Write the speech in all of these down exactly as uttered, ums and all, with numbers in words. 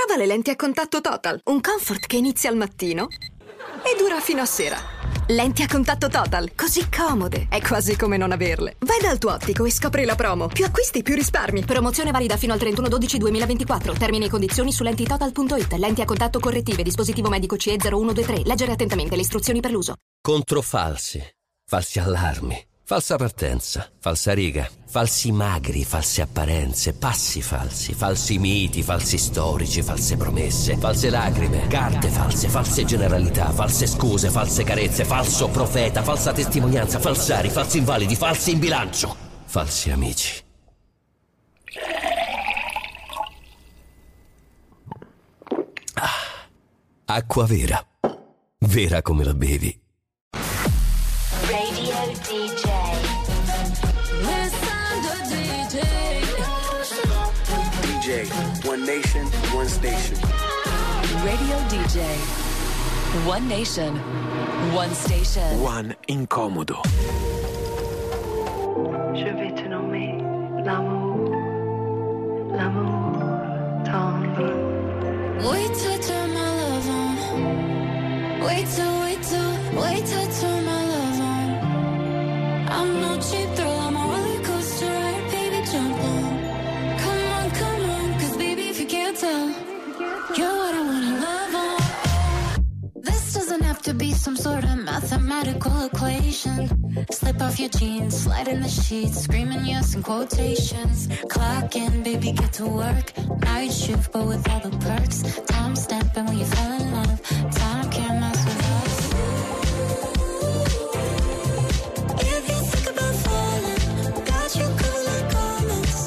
Prova le lenti a contatto Total, un comfort che inizia al mattino e dura fino a sera. Lenti a contatto Total, così comode, è quasi come non averle. Vai dal tuo ottico e scopri la promo. Più acquisti, più risparmi. Promozione valida fino al trentuno dicembre duemilaventiquattro. Termini e condizioni su lentitotal punto it. Lenti a contatto correttive, dispositivo medico C E zero uno due tre. Leggere attentamente le istruzioni per l'uso. Controfalsi, falsi allarmi, falsa partenza, falsa riga, falsi magri, false apparenze, passi falsi, falsi miti, falsi storici, false promesse, false lacrime, carte false, false generalità, false scuse, false carezze, falso profeta, falsa testimonianza, falsari, falsi invalidi, falsi in bilancio, falsi amici. Ah, acqua vera, vera come la bevi. Radio D J. D J, one nation, one station. Radio D J, one nation, one station. One Incomodo. Je vais te nommer l'amour, l'amour tendre. Wait till turn my love on. Wait till, wait till, wait till turn my love on. I'm no cheap thrill, I'm a roller coaster ride, baby, jump on. Come on, come on, cause baby, if you can't tell, you're what I wanna love on. This doesn't have to be some sort of mathematical equation. Slip off your jeans, slide in the sheets, screaming yes in quotations. Clock in, baby, get to work. Night shift, but with all the perks. Time stamping when you fall in love. Time can't mess with us. If you think about falling, got you covered like garments.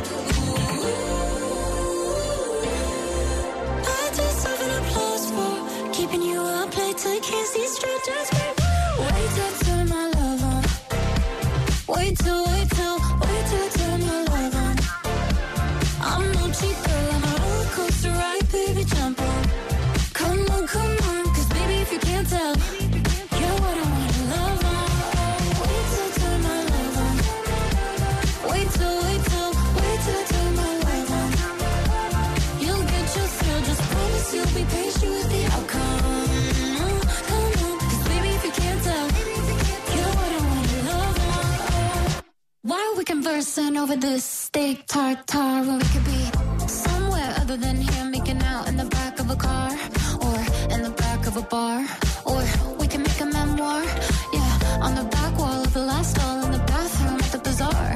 I deserve an applause for keeping you up late till you can't see straight. Just wait, wait till turn my love on. Wait till, wait till, wait till I turn my love on. I'm no cheap girl, I'm a roller coaster ride, baby, jump on. Come on, come on, cause baby, if you can't tell, you're what I wanna love on. Wait till I turn my love on. Wait till, wait till, wait till I turn my love on. You'll get your thrill, just promise you'll be patient with the outcome. Come on, cause baby, if you can't tell, you're what I wanna love on. Why are we conversing over this steak tartare when we could be somewhere other than here, making out in the back of a car or in the back of a bar, or we can make a memoir, yeah, on the back wall of the last stall in the bathroom at the bazaar.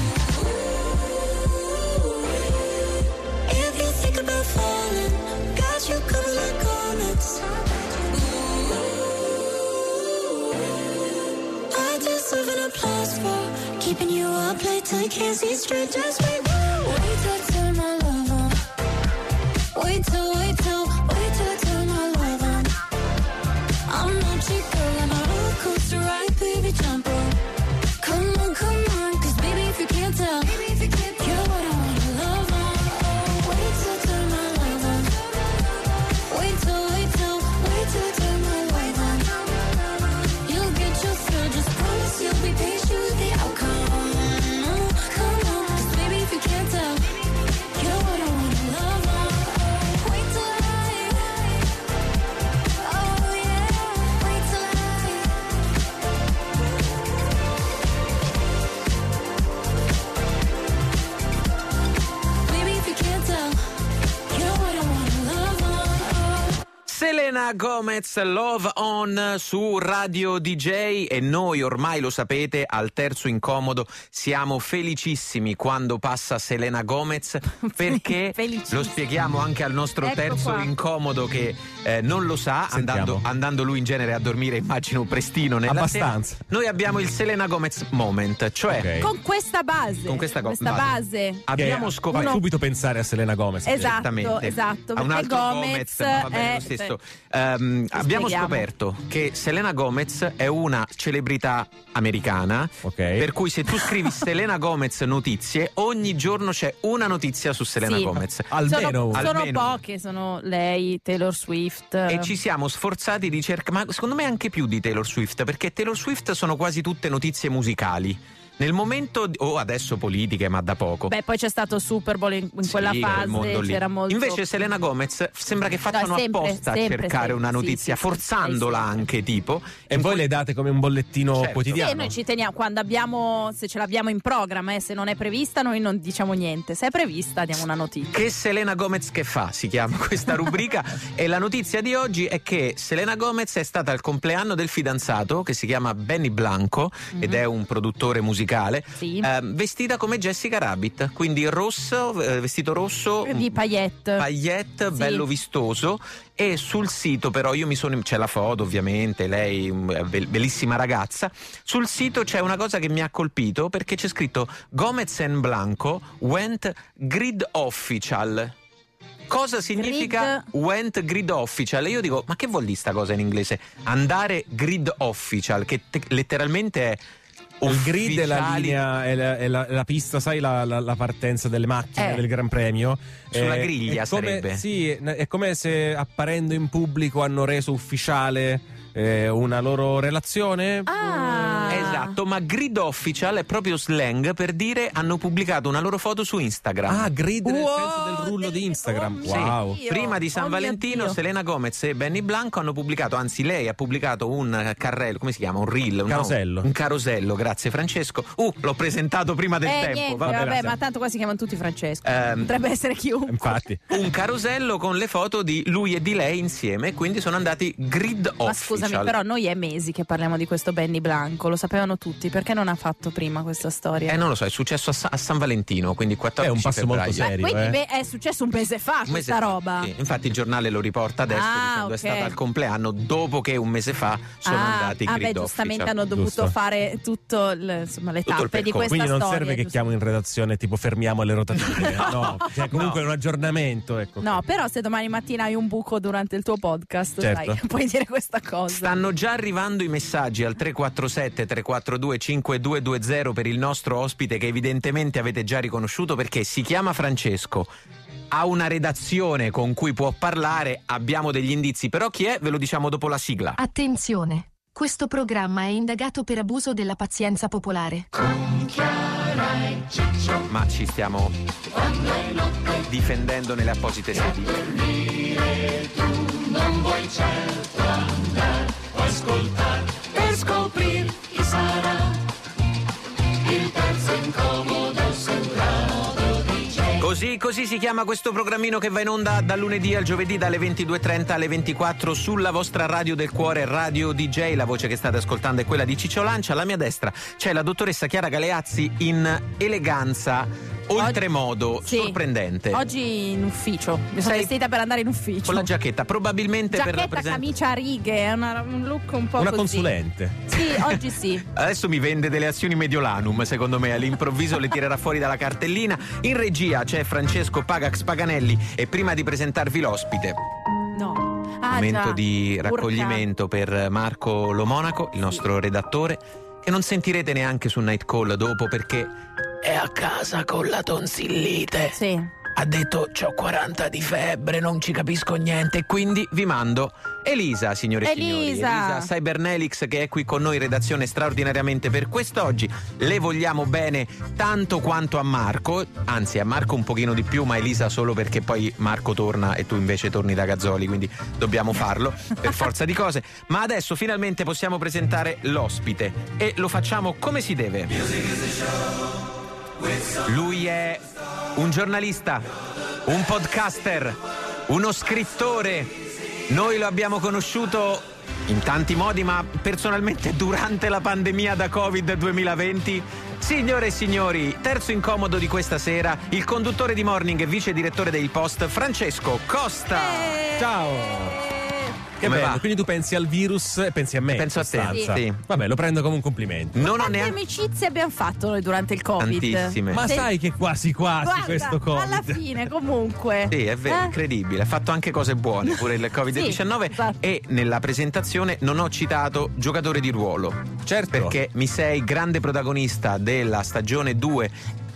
If you think about falling, got you covered like garments. I deserve an applause for keeping you up late till you can't see straight. Just wait, wait till I turn my love on. Wait till, wait till, wait till I turn my love on. I'm no cheap girl, I'm a roller coaster ride, baby, jump on. Come on, come on, cause baby, if you can't tell, you're what I wanna love on. Wait till I turn my love on. Wait till, wait till, wait till I turn my love on. You'll get your thrill, just promise you'll be patient with the outcome. Come on, cause baby, if you can't tell, you're what I wanna love on. Wait till I, oh yeah, wait till I. Baby, if you can't tell, you're what I wanna love on. Selena Gomez, Love On su Radio D J, e noi ormai lo sapete, al terzo incomodo siamo felicissimi quando passa Selena Gomez, perché lo spieghiamo anche al nostro Ecco terzo qua. incomodo che eh, non lo sa, andando, andando lui in genere a dormire, immagino prestino nella Abbastanza. sera. Noi abbiamo il Selena Gomez moment, cioè Ok. Con questa base. Con questa go- questa base. base. abbiamo Che scoperto fa subito pensare a Selena Gomez. Esatto, Esattamente. esatto, A un perché altro Gomez, ma va bene è- lo stesso. Ehm, abbiamo spieghiamo. scoperto che Selena Gomez è una celebrità americana, Ok. per cui se tu scrivi Selena Gomez notizie, ogni giorno c'è una notizia su Selena Sì. Gomez. Almeno sono, una. sono Almeno. poche, sono lei, Taylor Swift. E ci siamo sforzati di cercare, ma secondo me anche più di Taylor Swift, perché Taylor Swift sono quasi tutte notizie musicali. nel momento di- o adesso politiche, ma da poco. Beh, poi c'è stato Super Bowl in, in Sì, quella quel mondo fase, lì. c'era molto. Invece Selena Gomez sembra che facciano No, sempre, apposta a sempre, cercare sempre, una sì, notizia, sì, sì, forzandola sì, sì. anche tipo. E voi le date come un bollettino Certo. quotidiano? Sì, noi ci teniamo quando abbiamo, se ce l'abbiamo in programma, eh, se non è prevista noi non diciamo niente, se è prevista diamo una notizia. Che Selena Gomez che fa, si chiama questa rubrica. E la notizia di oggi è che Selena Gomez è stata al compleanno del fidanzato che si chiama Benny Blanco Mhm. ed è un produttore musicale, Sì. eh, vestita come Jessica Rabbit, quindi rosso, eh, vestito rosso, Di paillette. paillette, Sì. bello vistoso. E sul sito però io mi sono, c'è la foto ovviamente, lei mm, be- bellissima ragazza. Sul sito c'è una cosa che mi ha colpito perché c'è scritto Gomez and Blanco went grid official. Cosa significa went grid official? E io dico, ma che vuol dire sta cosa in inglese? Andare grid official, che te- letteralmente è Il grid è la ufficiali- linea, è la, è la- la pista, sai, la, la- la partenza delle macchine Eh. del Gran Premio. Sulla Eh, griglia è come, sarebbe. Sì, è come se apparendo in pubblico hanno reso ufficiale eh, una loro relazione. Ah. Esatto, ma grid official è proprio slang per dire hanno pubblicato una loro foto su Instagram. Ah, grid nel Wow, senso del rullo di Instagram. oh Sì. Wow. Dio. Prima di San Oh mio Valentino Dio. Selena Gomez e Benny Blanco hanno pubblicato, anzi lei ha pubblicato un carrello, come si chiama? Un reel, un Carosello. no, un carosello, grazie Francesco. Uh, l'ho presentato prima del Eh, tempo. niente, vabbè. vabbè, grazie. ma tanto qua si chiamano tutti Francesco. Ehm, Potrebbe essere chiunque. Infatti. Un carosello con le foto di lui e di lei insieme, quindi sono andati grid Ma official. scusami, però noi è mesi che parliamo di questo Benny Blanco, lo sapevano tutti, perché non ha fatto prima questa storia? Eh, non lo so, è successo a, Sa- a San Valentino, quindi quattordici È un passo febbraio. molto serio. Quindi eh. beh, è successo un mese fa Un mese questa fa, roba. sì. Infatti il giornale lo riporta adesso Ah, dicendo ok. è stata al compleanno dopo che un mese fa sono ah, andati ah, grid beh, giustamente official. hanno dovuto Giusto. fare tutto il- insomma, le Tutto il tappe di percorso. questa Quindi non storia. serve che giusto? chiamo in redazione tipo fermiamo le rotative. No, cioè, comunque è un aggiornamento. Ecco. No, però se domani mattina hai un buco durante il tuo podcast, Certo. dai, puoi dire questa cosa. Stanno già arrivando i messaggi al tre quattro sette tre quattro due cinque due due zero per il nostro ospite che evidentemente avete già riconosciuto perché si chiama Francesco. Ha una redazione con cui può parlare, abbiamo degli indizi, però chi è ve lo diciamo dopo la sigla. Attenzione! Questo programma è indagato per abuso della pazienza popolare. Ma ci stiamo difendendo nelle apposite sedi. Per scoprir chi sarà il terzo incomodo sul radio D J. Così, così si chiama questo programmino che va in onda dal lunedì al giovedì dalle ventidue e trenta alle ventiquattro sulla vostra radio del cuore, Radio D J. La voce che state ascoltando è quella di Ciccio Lancia. Alla mia destra c'è la dottoressa Chiara Galeazzi in eleganza oltremodo Sì. sorprendente. Oggi in ufficio, mi sono Sei- vestita per andare in ufficio. Con la giacchetta, probabilmente per la Giacchetta, presenza. camicia a righe, è una- un look un po' Una così. consulente. Sì, oggi sì. Adesso mi vende delle azioni Mediolanum, secondo me, all'improvviso le tirerà fuori dalla cartellina. In regia c'è Francesco Pagax Paganelli e prima di presentarvi l'ospite, No. Ah, momento già. di Urca. raccoglimento per Marco Lomonaco, il nostro redattore, che non sentirete neanche su Night Call dopo perché è a casa con la tonsillite. Sì. Ha detto c'ho quaranta di febbre, non ci capisco niente, e quindi vi mando Elisa, signore e signori. Elisa. Elisa Cybernelix, che è qui con noi in redazione straordinariamente per quest'oggi. Le vogliamo bene tanto quanto a Marco, anzi a Marco un pochino di più, ma Elisa solo perché poi Marco torna e tu invece torni da Gazzoli, quindi dobbiamo farlo per forza di cose. Ma adesso finalmente possiamo presentare l'ospite e lo facciamo come si deve. Lui è un giornalista, un podcaster, uno scrittore. Noi lo abbiamo conosciuto in tanti modi, ma personalmente durante la pandemia da Covid duemilaventi. Signore e signori, terzo incomodo di questa sera, il conduttore di Morning e vice direttore del Post, Francesco Costa. Ciao! Che Come bello, va? quindi tu pensi al virus e pensi a me. Penso a te, in sostanza. sì. Vabbè, lo prendo come un complimento. Non ho Quante neanche amicizie abbiamo fatto noi durante il Covid? tantissime. Ma Sì. sai che quasi quasi Guarda, questo Covid. alla fine comunque. Sì, è vero, Eh? incredibile. Ha fatto anche cose buone pure il covid diciannove. Sì, esatto. E nella presentazione non ho citato giocatore di ruolo. Certo. Perché mi sei grande protagonista della stagione due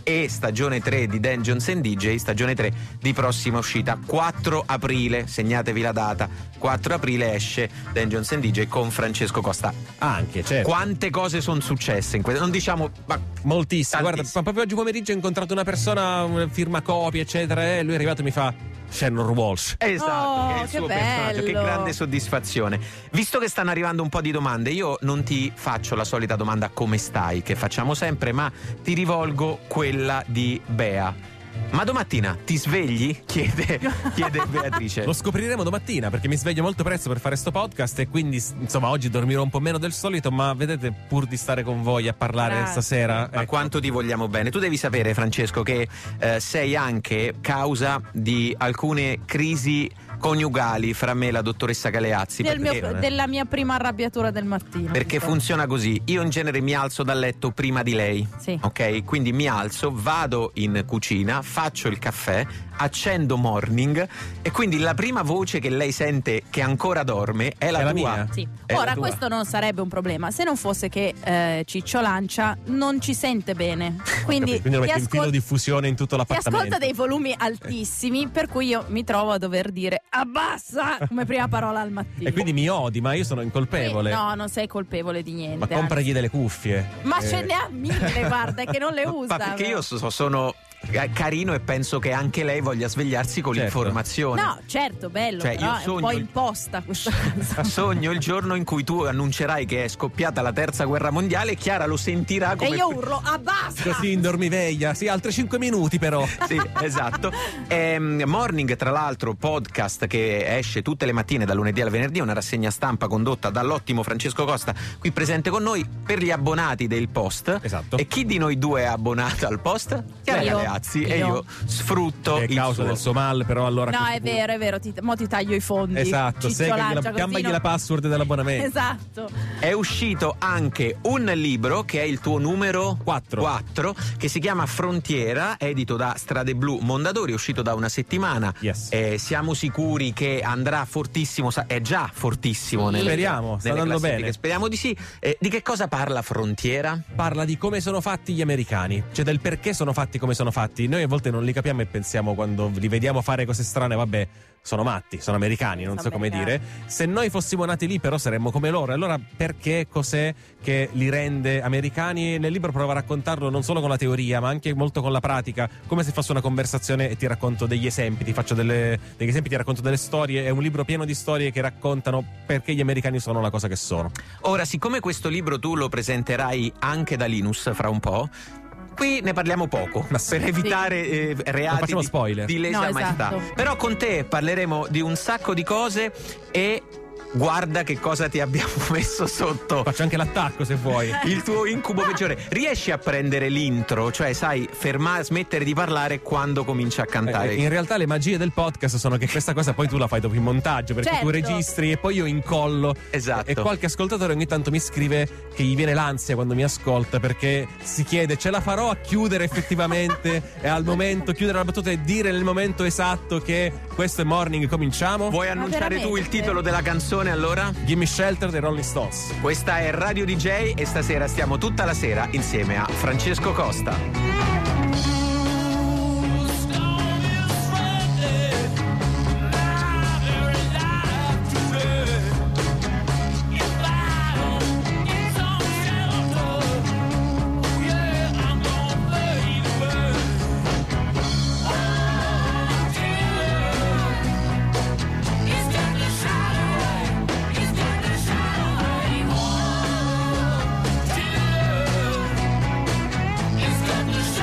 e stagione tre di Dan Jones and D J, stagione tre di prossima uscita quattro aprile, segnatevi la data, quattro aprile esce Dan Jones and D J con Francesco Costa. Anche, certo. Quante cose sono successe in questo, non diciamo ma moltissime. Guarda, tantissime. proprio oggi pomeriggio ho incontrato una persona, una firma copie eccetera, e lui è arrivato e mi fa Shannon Walsh. Esatto, Oh, che è il che suo personaggio, che bello. grande soddisfazione. Visto che stanno arrivando un po' di domande, io non ti faccio la solita domanda come stai, che facciamo sempre, ma ti rivolgo quella di Bea. Ma domattina ti svegli? Chiede, chiede Beatrice. Lo scopriremo domattina, perché mi sveglio molto presto per fare sto podcast e quindi insomma oggi dormirò un po' meno del solito, ma vedete, pur di stare con voi a parlare Grazie. stasera, Ma ecco. quanto ti vogliamo bene. Tu devi sapere, Francesco, che eh, sei anche causa di alcune crisi coniugali fra me e la dottoressa Galeazzi. Del mio- perché, della mia prima arrabbiatura del mattino. perché Giusto? funziona così. Io in genere mi alzo dal letto prima di lei. Sì. Ok? Quindi mi alzo, vado in cucina, faccio il caffè, accendo Morning e quindi la prima voce che lei sente che ancora dorme è la È la tua. mia? Sì. È la Ora tua. questo non sarebbe un problema se non fosse che eh, Ciccio Lancia non ci sente bene, quindi, Quindi lo ti, metti in filo ascol- diffusione in tutto ti l'appartamento. ascolta dei volumi altissimi, per cui io mi trovo a dover dire abbassa come prima parola al mattino. E quindi mi odi, ma io sono incolpevole. Sì, no, non sei colpevole di niente. Ma compragli delle cuffie. anzi. Ma Eh, ce ne ha mille, guarda, che non le usa. Ma perché però. io so- sono carino e penso che anche lei voglia svegliarsi con Certo. l'informazione. No, certo, bello, Cioè, però io è sogno un po' il- imposta questa cosa. Sogno il giorno in cui tu annuncerai che è scoppiata la terza guerra mondiale e Chiara lo sentirà E come io urlo abbassa. Così in dormiveglia. Sì, altri cinque minuti però. Sì, esatto. Ehm, Morning, tra l'altro, podcast che esce tutte le mattine dal lunedì al venerdì, una rassegna stampa condotta dall'ottimo Francesco Costa, qui presente con noi, per gli abbonati del Post. Esatto. E chi di noi due è abbonato al Post? Chiara Io. Galeazzi. E Io. io sfrutto È il causa suo. del Somal, però allora. a No, questo è punto- vero, è vero, ti, mo ti taglio i fondi. Esatto, Ciccio segagli Lancia, la, così chiamagli non- la password dell'abbonamento. Esatto. È uscito anche un libro che è il tuo numero Quattro. quattro, che si chiama Frontiera, edito da Strade Blu Mondadori, è uscito da una settimana. Yes. Eh, siamo sicuri che andrà fortissimo, sa- è già fortissimo nelle, Speriamo, sta nelle andando classifiche. bene. Speriamo di sì. Eh, di che cosa parla Frontiera? Parla di come sono fatti gli americani, cioè del perché sono fatti come sono fatti. Noi a volte non li capiamo e pensiamo, quando li vediamo fare cose strane, vabbè, sono matti, sono americani, non Sono so come americani. dire. Se noi fossimo nati lì però saremmo come loro. Allora perché, cos'è che li rende americani? Nel libro provo a raccontarlo non solo con la teoria ma anche molto con la pratica, come se fosse una conversazione, e ti racconto degli esempi, ti faccio delle, degli esempi, ti racconto delle storie. È un libro pieno di storie che raccontano perché gli americani sono la cosa che sono. Ora, siccome questo libro tu lo presenterai anche da Linus fra un po', qui ne parliamo poco, Ma sì. per evitare eh, Non reati facciamo di, spoiler. di lesa No, maestà. esatto. Però con te parleremo di un sacco di cose e guarda che cosa ti abbiamo messo sotto. Faccio anche l'attacco se vuoi. Il tuo incubo peggiore. Riesci a prendere l'intro? Cioè, sai, fermare, smettere di parlare quando cominci a cantare. Eh, in realtà le magie del podcast sono che questa cosa poi tu la fai dopo in montaggio, perché Certo. tu registri e poi io incollo. Esatto. E qualche ascoltatore ogni tanto mi scrive che gli viene l'ansia quando mi ascolta, perché si chiede: ce la farò a chiudere effettivamente e al momento chiudere la battuta e dire nel momento esatto che questo è Morning, cominciamo? Vuoi annunciare tu il veramente? titolo della canzone allora? Gimme Shelter dei Rolling Stones. Questa è Radio D J e stasera stiamo tutta la sera insieme a Francesco Costa. It's got the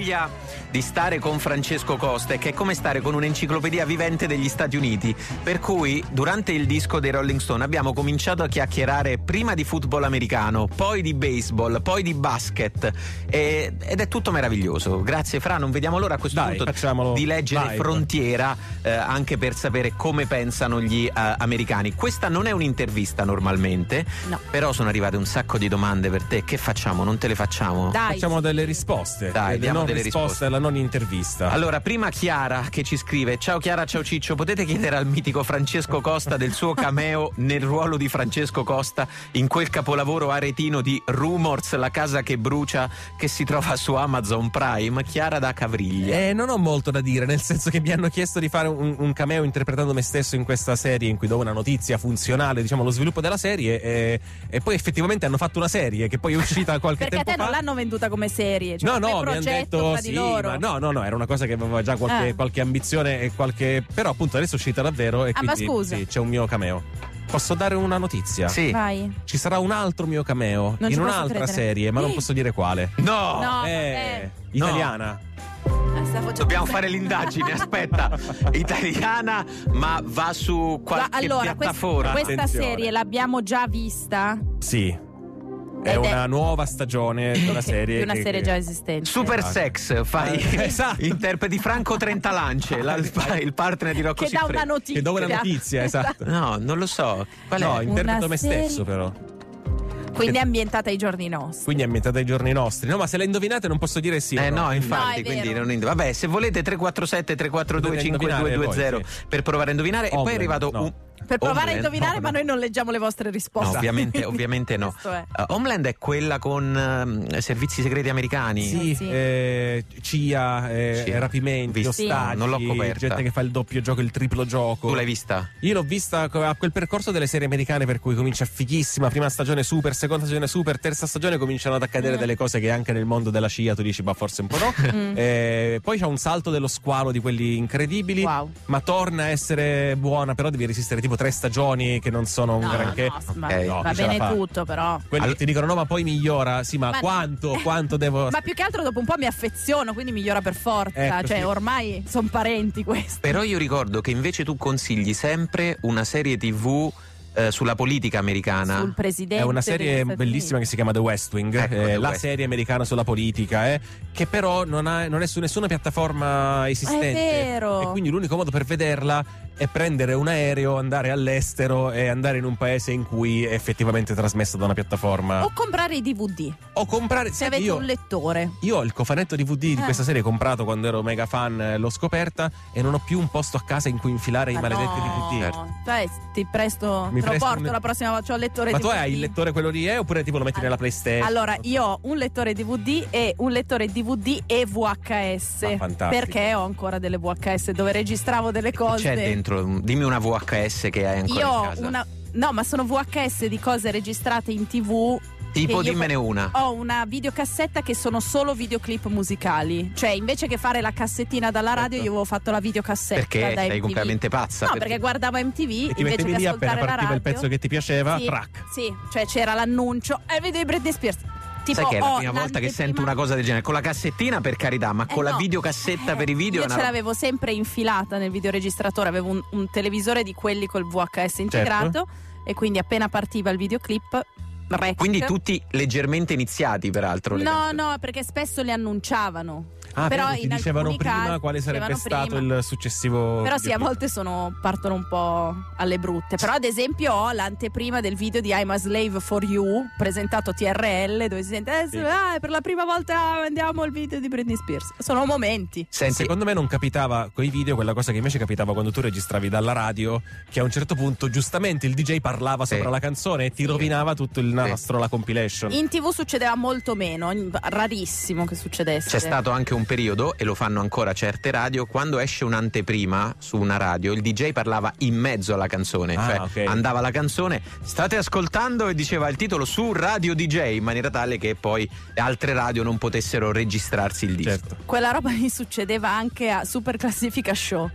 meraviglia di stare con Francesco Costa è che è come stare con un'enciclopedia vivente degli Stati Uniti, per cui durante il disco dei Rolling Stone abbiamo cominciato a chiacchierare prima di football americano, poi di baseball, poi di basket e, ed è tutto meraviglioso. Grazie Fra, non vediamo l'ora a questo Dai, punto facciamolo di leggere live. Frontiera eh, anche per sapere come pensano gli eh, americani. Questa non è un'intervista normalmente, No. però sono arrivate un sacco di domande per te. Che facciamo? Non te le facciamo? Dai. Facciamo delle risposte. Dai, delle diamo non delle risposte risposte. alla non intervista. Allora, prima Chiara che ci scrive: ciao Chiara, ciao Ciccio, potete chiedere al mitico Francesco Costa del suo cameo nel ruolo di Francesco Costa in quel capolavoro aretino di Rumors, la casa che brucia, che si trova su Amazon Prime? Chiara da Cavriglia. Eh, non ho molto da dire, nel senso che mi hanno chiesto di fare un, un cameo interpretando me stesso in questa serie in cui do una notizia funzionale, diciamo, allo sviluppo della serie e, e poi effettivamente hanno fatto una serie che poi è uscita qualche Perché a tempo te non fa. l'hanno venduta come serie, cioè No, come no, mi hanno progetto detto tra di sì, loro. ma no, no, no, era una cosa che aveva già qualche, Ah. qualche ambizione e qualche. Però appunto adesso è uscita davvero e Ah, ma quindi scusa. sì, c'è un mio cameo. Posso dare una notizia? Sì. Vai. Ci sarà un altro mio cameo Non ci in posso un'altra credere. serie, ma non posso dire quale. No! No, eh, vabbè. italiana. Ah, stavo già Dobbiamo pensando. fare l'indagine, aspetta. Italiana, ma va su qualche Ma allora, piattaforma. questa, questa Attenzione. serie l'abbiamo già vista? Sì. È Ed è- una nuova stagione di una Ok, serie. di una che- serie che- già esistente. Super Esatto. Sex, fai Eh, esatto. interpreti Franco Trentalance, la- il, il partner di Rocco Che dà una Siffredi. notizia. Che do una notizia, esatto. No, non lo so. Qual No, è? interpreto Una me serie- stesso però. Quindi è ambientata ai giorni nostri. Quindi è ambientata ai giorni nostri. No, ma se la indovinate non posso dire sì. Eh o no, infatti, No, è quindi vero. non ind- vabbè, se volete tre quattro sette tre quattro due cinque due due zero Potete indovinare per provare a indovinare. E poi è Homeland, arrivato no. un Per provare a Homeland? indovinare, No, ma no. noi non leggiamo le vostre risposte. No, ovviamente, ovviamente no. Questo è. Uh, Homeland è quella con ehm, servizi segreti americani. Sì, Sì. eh, C I A, eh, C I A. rapimenti, Visto. ostaggi, Non l'ho coperta. gente che fa il doppio gioco, il triplo gioco. Tu l'hai vista? Io l'ho vista co- a quel percorso delle serie americane per cui comincia fighissima, prima stagione super, seconda stagione super, terza stagione cominciano ad accadere Mm. delle cose che anche nel mondo della scia tu dici ma forse un po' no. Eh, poi c'è un salto dello squalo di quelli incredibili, Wow. ma torna a essere buona, però devi resistere tipo tre stagioni che non sono un No, granché. no, ma Ok. No, va chi ce la bene fa? tutto, però. Quelli che ti dicono no ma poi migliora, sì ma, Ma no. quanto, quanto devo... Ma più che altro dopo un po' mi affeziono, quindi migliora per forza. Ecco, cioè, sì. ormai sono parenti questi. Però io ricordo che invece tu consigli sempre una serie tivù eh, sulla politica americana. Sul presidente. È una degli serie Stati bellissima che si chiama The West Wing, Ecco, eh, The la West. serie americana sulla politica, eh, che però non, ha, non è su nessuna piattaforma esistente. È vero. E quindi l'unico modo per vederla è prendere un aereo, andare all'estero e andare in un paese in cui è effettivamente trasmessa da una piattaforma. O comprare i D V D, O comprare. se sai che avete io, un lettore. io ho il cofanetto D V D di Ah. questa serie comprato quando ero mega fan, eh, l'ho scoperta e non ho più un posto a casa in cui infilare i Ma maledetti no. D V D. Dai, ti presto, Mi te lo presto porto un- la prossima volta. C'ho il lettore Ma D V D. tu hai il lettore quello lì, eh, oppure tipo lo metti nella PlayStation? Allora, io ho un lettore D V D e un lettore D V D e V H S. Ah, fantastico. Perché ho ancora delle V H S dove registravo delle Che cose. c'è dentro? Dimmi una V H S che hai ancora Io in ho casa. una. No, ma sono V H S di cose registrate in TV. Tipo, che io dimmene una. Ho una videocassetta che sono solo videoclip musicali. Cioè, invece che fare la cassettina dalla radio, io avevo fatto la videocassetta Perché da sei M T V. completamente pazza? No, perché- perché guardavo M T V E ti invece mettevi che lì appena ascoltare la partiva radio. il pezzo che ti piaceva, Sì, track. sì, cioè c'era l'annuncio e video di Britney Spears. Tipo, Sai che è la ho prima volta che l'anteprima- sento una cosa del genere? Con la cassettina per carità, ma Eh con la no. videocassetta Eh, per i video Io è una ce roba- l'avevo sempre infilata nel videoregistratore, avevo un, un televisore di quelli col V H S integrato e quindi appena partiva il videoclip rec. Quindi tutti leggermente iniziati, peraltro. le No, canzoni. no, perché spesso le annunciavano. Ah, Però vero, ti in dicevano alcuni prima casi- quale sarebbe dicevano stato prima. il successivo. Però sì, a videoclip. volte sono, partono un po' alle brutte. Però ad esempio ho l'anteprima del video di I'm a Slave for You, presentato T R L, dove si sente eh, Sì. ah, per la prima volta andiamo al video di Britney Spears. Sono momenti. Senti, Secondo me non capitava coi video quella cosa che invece capitava quando tu registravi dalla radio, che a un certo punto giustamente il D J parlava Sì. sopra la canzone e ti rovinava tutto il nastro, la compilation. In TV succedeva molto meno, rarissimo che succedesse. c'è stato anche un periodo, e lo fanno ancora certe radio, quando esce un'anteprima su una radio, il D J parlava in mezzo alla canzone, Ah, cioè ok. andava la canzone, state ascoltando, e diceva il titolo su Radio D J, in maniera tale che poi le altre radio non potessero registrarsi il disco. Certo. Quella roba mi succedeva anche a Super Classifica Show.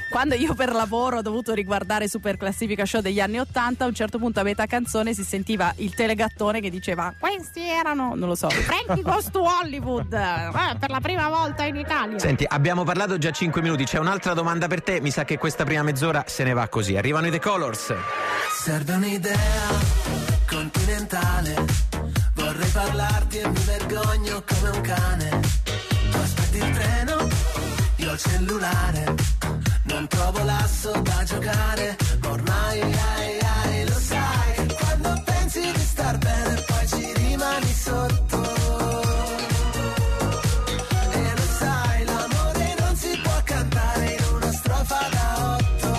Quando io per lavoro ho dovuto riguardare Super Classifica Show degli anni ottanta, a un certo punto a metà canzone si sentiva il telegattone che diceva: questi erano, non lo so, Frankie Goes to Hollywood, eh, per la prima volta in Italia. Senti, abbiamo parlato già cinque minuti, c'è un'altra domanda per te. Mi sa che questa prima mezz'ora se ne va così. Arrivano i The Colors. Serve un'idea continentale, vorrei parlarti e mi vergogno come un cane. Tu aspetti il treno, io il cellulare, non trovo l'asso da giocare, ma ormai ai, ai, lo sai che quando pensi di star bene poi ci rimani sotto. E lo sai, l'amore non si può cantare in una strofa da otto.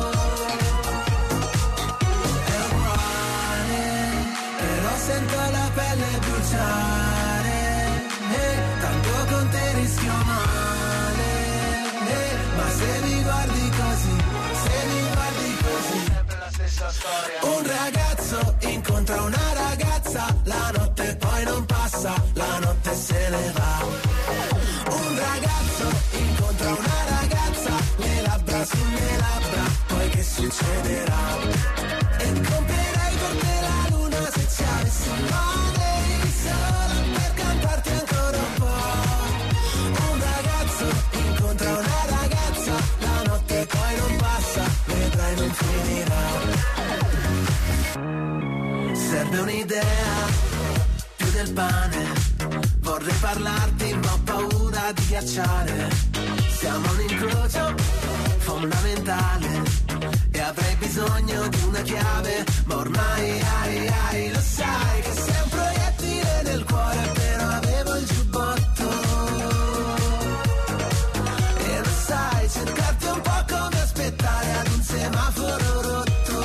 È uguale, però sento la pelle bruciare, eh, tanto con te rischio male, eh, ma se mi guardi così, se mi guardi così, sempre la stessa storia. Un ragazzo incontra una ragazza, la notte poi non passa, la notte se ne va. Un ragazzo incontra una ragazza, le labbra sulle labbra, poi che succederà? E comprerei per te la luna se ci avessi male, solo per cantarti ancora un po'. Un ragazzo incontra una ragazza, la notte poi non passa, vedrai non finirà. Serve un'idea, più del pane, vorrei parlarti ma ho paura di ghiacciare. Siamo un incrocio fondamentale e avrei bisogno di una chiave, ma ormai ai ai lo sai che sei un proiettile nel cuore, però avevo il giubbotto. E lo sai, cercarti è un po' come aspettare ad un semaforo rotto.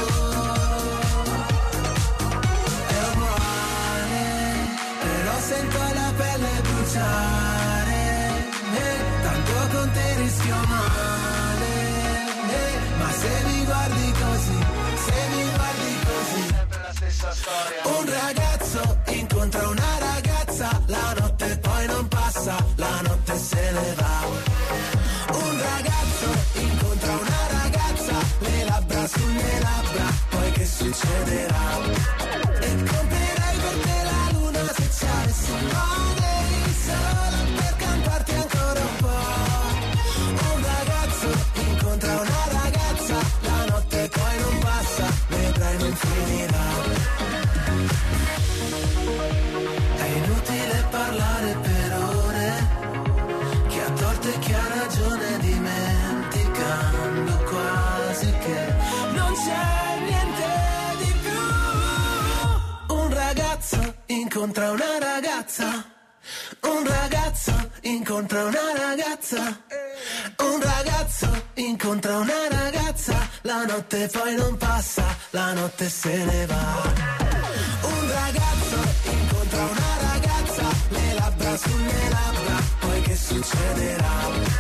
È uguale, però sento la pelle bruciare, eh, tanto con te rischio male, eh, ma se mi guardi così, se mi guardi così, sempre la stessa storia. Un ragazzo incontra una ragazza, la notte poi non passa, la notte se ne va. Un ragazzo incontra una ragazza, le labbra sulle labbra, poi che succederà? E comprerei per te la luna se ci avessi male, solo per cantarti ancora un po'. Un ragazzo incontra una ragazza, la notte poi non passa, vedrai non finirà. È inutile parlare per ore, chi ha torto e chi ha ragione, dimenticando quasi che non c'è niente di più. Un ragazzo incontra una ragazza, un ragazzo incontra una ragazza, un ragazzo incontra una ragazza, la notte poi non passa, la notte se ne va. Un ragazzo incontra una ragazza, le labbra sulle labbra, poi che succederà?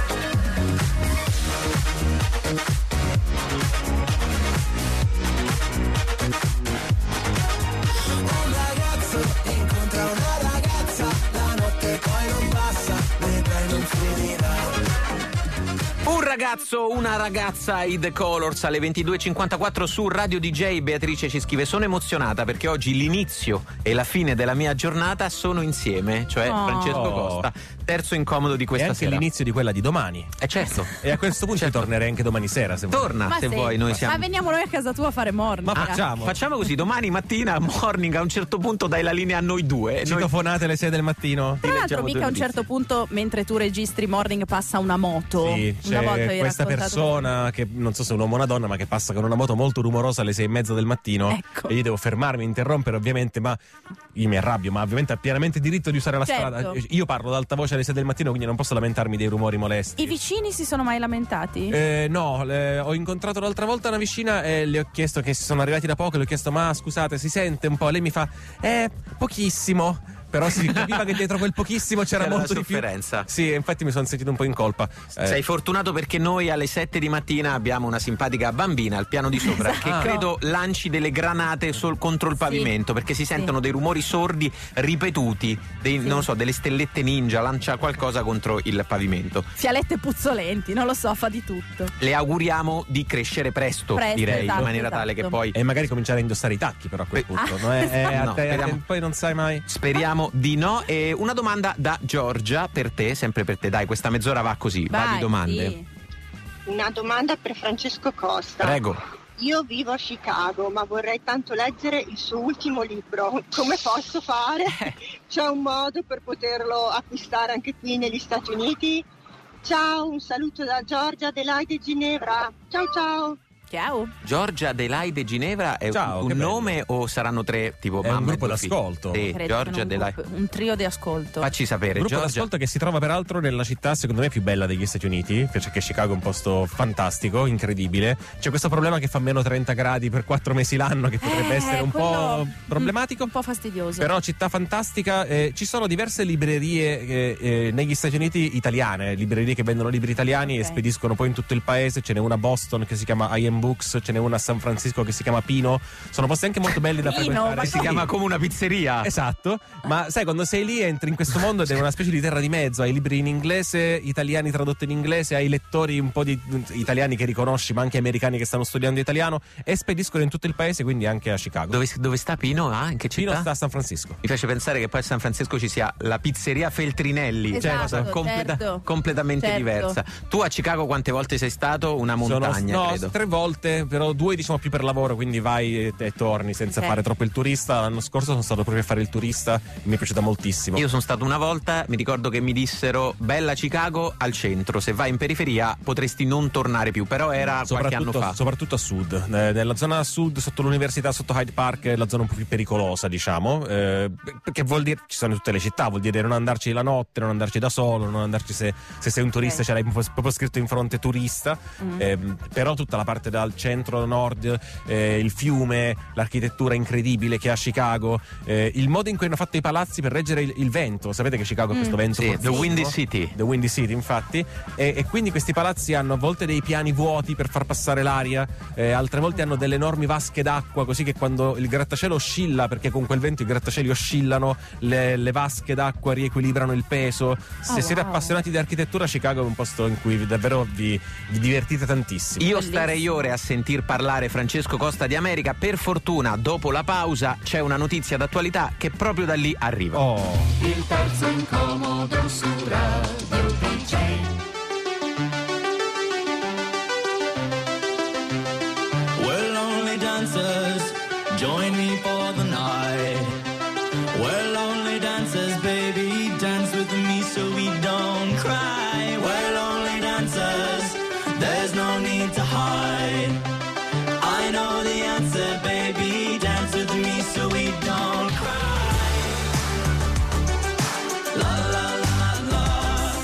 Un ragazzo incontra una ragazza, la notte poi non passa, vedrai non finirà. Un ragazzo, una ragazza, i The Colors alle ventidue e cinquantaquattro su Radio D J. Beatrice ci scrive: sono emozionata perché oggi l'inizio e la fine della mia giornata sono insieme, cioè Oh. Francesco Costa, terzo incomodo di E questa anche sera. l'inizio di quella di domani. Eh certo. E a questo punto Certo. tornerei anche domani sera se vuoi. Torna Ma se sì. vuoi, noi siamo. Ma veniamo noi a casa tua a fare morning. Ma facciamo. Facciamo così, domani mattina, morning, a un certo punto dai la linea a noi due. e noi Citofonate alle sei del mattino. Tra l'altro, leggiamo mica due a un notizie. certo punto, mentre tu registri morning, passa una moto. Sì, Una volta c'è avevi questa raccontato- persona che non so se è un uomo o una donna, ma che passa con una moto molto rumorosa alle sei e mezza del mattino. Ecco. E io devo fermarmi, interrompere ovviamente, ma io mi arrabbio, ma ovviamente ha pienamente diritto di usare la Certo. strada. Io parlo ad alta voce alle sei del mattino, quindi non posso lamentarmi dei rumori molesti. I vicini si sono mai lamentati? Eh, no, le- ho incontrato l'altra volta una vicina e le ho chiesto, che sono arrivati da poco, le ho chiesto: ma scusate, si sente un po'? Lei mi fa: eh, pochissimo. però si capiva che dietro quel pochissimo c'era, C'era molto la di più. sofferenza. Sì, infatti mi sono sentito un po' in colpa. Eh, Sei fortunato perché noi alle sette di mattina abbiamo una simpatica bambina al piano di sopra Esatto. che credo lanci delle granate sol- contro il pavimento, perché si sentono dei rumori sordi ripetuti, dei, Sì. non so, delle stellette ninja, lancia qualcosa contro il pavimento. Fialette puzzolenti, non lo so, fa di tutto. Le auguriamo di crescere presto, Presto, direi, esatto, in maniera tale esatto. che poi e magari cominciare a indossare i tacchi, però a quel Eh, punto. ah, no? Eh, eh, a no, te- a te- speriamo. poi non sai mai. speriamo di no. E una domanda da Giorgia per te, sempre per te, dai, questa mezz'ora va così, va Vai, di domande. sì. Una domanda per Francesco Costa. Prego. Io vivo a Chicago, ma vorrei tanto leggere il suo ultimo libro. Come posso fare? C'è un modo per poterlo acquistare anche qui negli Stati Uniti? Ciao, un saluto da Giorgia Adelaide Ginevra. Ciao ciao. Ciao. Giorgia Adelaide Ginevra è Ciao, un che bello. nome o saranno tre, tipo È un mamma gruppo e due figli? d'ascolto. Sì, Credo Giorgia siano un, Adelaide. gruppo- un trio di ascolto. Facci sapere, Gruppo Giorgia. d'ascolto che si trova peraltro nella città secondo me più bella degli Stati Uniti, perché Chicago è un posto fantastico, incredibile. C'è questo problema che fa meno trenta gradi per quattro mesi l'anno, che potrebbe Eh, essere un quello- po' problematico. Un po' fastidioso. Però città fantastica, eh, ci sono diverse librerie eh, eh, negli Stati Uniti italiane, librerie che vendono libri italiani e Ok. spediscono poi in tutto il paese. Ce n'è una a Boston che si chiama I Am Books, ce n'è una a San Francisco che si chiama Pino. Sono posti anche molto belli da Pino, frequentare. ma Si chiama come una pizzeria. Esatto, ma sai, quando sei lì entri in questo mondo ed è una specie di terra di mezzo. Hai libri in inglese, italiani tradotti in inglese, hai lettori un po' di italiani che riconosci, ma anche americani che stanno studiando italiano, e spediscono in tutto il paese, quindi anche a Chicago. Dove, dove sta Pino? Ah, in che città? Pino sta a San Francisco. Mi piace pensare che poi a San Francisco ci sia la pizzeria Feltrinelli, Esatto, cioè, completa- certo. completamente Certo. diversa. Tu a Chicago quante volte sei stato? Una montagna, Sono, no, credo. tre volte, però due diciamo più per lavoro, quindi vai e, e torni senza Ok. fare troppo il turista. L'anno scorso sono stato proprio a fare il turista, mi è piaciuta moltissimo. Io sono stato una volta, mi ricordo che mi dissero bella Chicago al centro, se vai in periferia potresti non tornare più, però era qualche anno soprattutto, fa. soprattutto a sud. Eh, nella zona sud, sotto l'università, sotto Hyde Park, è la zona un po' più pericolosa, diciamo. eh, perché vuol dire, ci sono in tutte le città, vuol dire non andarci la notte, non andarci da solo, non andarci se, se sei un turista, Ok. ce l'hai proprio proprio scritto in fronte turista. Mm. Eh, però tutta la parte dal centro nord, eh, il fiume, l'architettura incredibile che ha Chicago, eh, il modo in cui hanno fatto i palazzi per reggere il, il vento. Sapete che Chicago ha questo vento Sì, The fortissimo? Windy City. The Windy City, infatti, e, e quindi questi palazzi hanno a volte dei piani vuoti per far passare l'aria, eh, altre volte hanno delle enormi vasche d'acqua, così che quando il grattacielo oscilla, perché con quel vento i grattacieli oscillano, le, le vasche d'acqua riequilibrano il peso. Se Oh, siete wow. appassionati di architettura, Chicago è un posto in cui davvero vi, vi divertite tantissimo. Io Bellissimo. starei ore a sentir parlare Francesco Costa di America. Per fortuna, dopo la pausa, c'è una notizia d'attualità che proprio da lì arriva. Oh. Il terzo incomodo su Radio D J. We're lonely dancers, join me for the night. We're lonely dancers, baby, dance with me so we don't cry. We're lonely dancers, there's no need to hide. I know the answer, baby, dance with me so we don't cry. La la la la.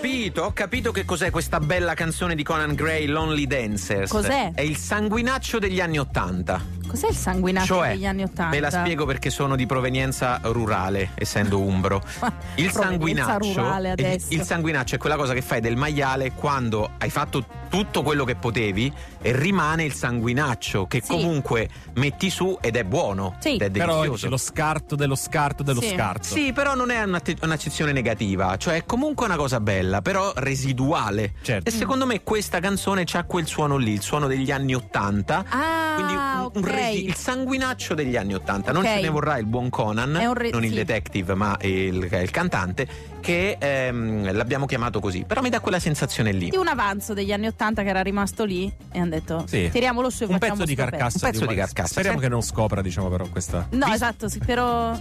capito, ho capito che cos'è questa bella canzone di Conan Gray, Lonely Dancers. Cos'è? È il sanguinaccio degli anni Ottanta. Cos'è il sanguinaccio Cioè, degli anni Ottanta? ve la spiego perché sono di provenienza rurale, essendo umbro. Il sanguinaccio, rurale adesso. il sanguinaccio è quella cosa che fai del maiale quando hai fatto tutto quello che potevi e rimane il sanguinaccio che Sì. comunque metti su ed è buono. Sì. Ed è Però delizioso. c'è lo scarto dello scarto dello Sì. scarto. Sì, però non è un'atte- un'accezione negativa, cioè è comunque una cosa bella, però residuale. Certo. E secondo me questa canzone c'ha quel suono lì, il suono degli anni Ottanta. Ah, Quindi un, un ok. resi- il sanguinaccio degli anni Ottanta. Non Ok. ce ne vorrà il buon Conan, È un re- non il sì. detective, ma il, il cantante, che ehm, l'abbiamo chiamato così. Però mi dà quella sensazione lì. Di un avanzo degli anni Ottanta che era rimasto lì e hanno detto Sì. tiriamolo su e Un facciamo pezzo di sto carcassa. Un pezzo di un- carcassa, Speriamo sì. che non scopra, diciamo, però questa. No, esatto, sì, però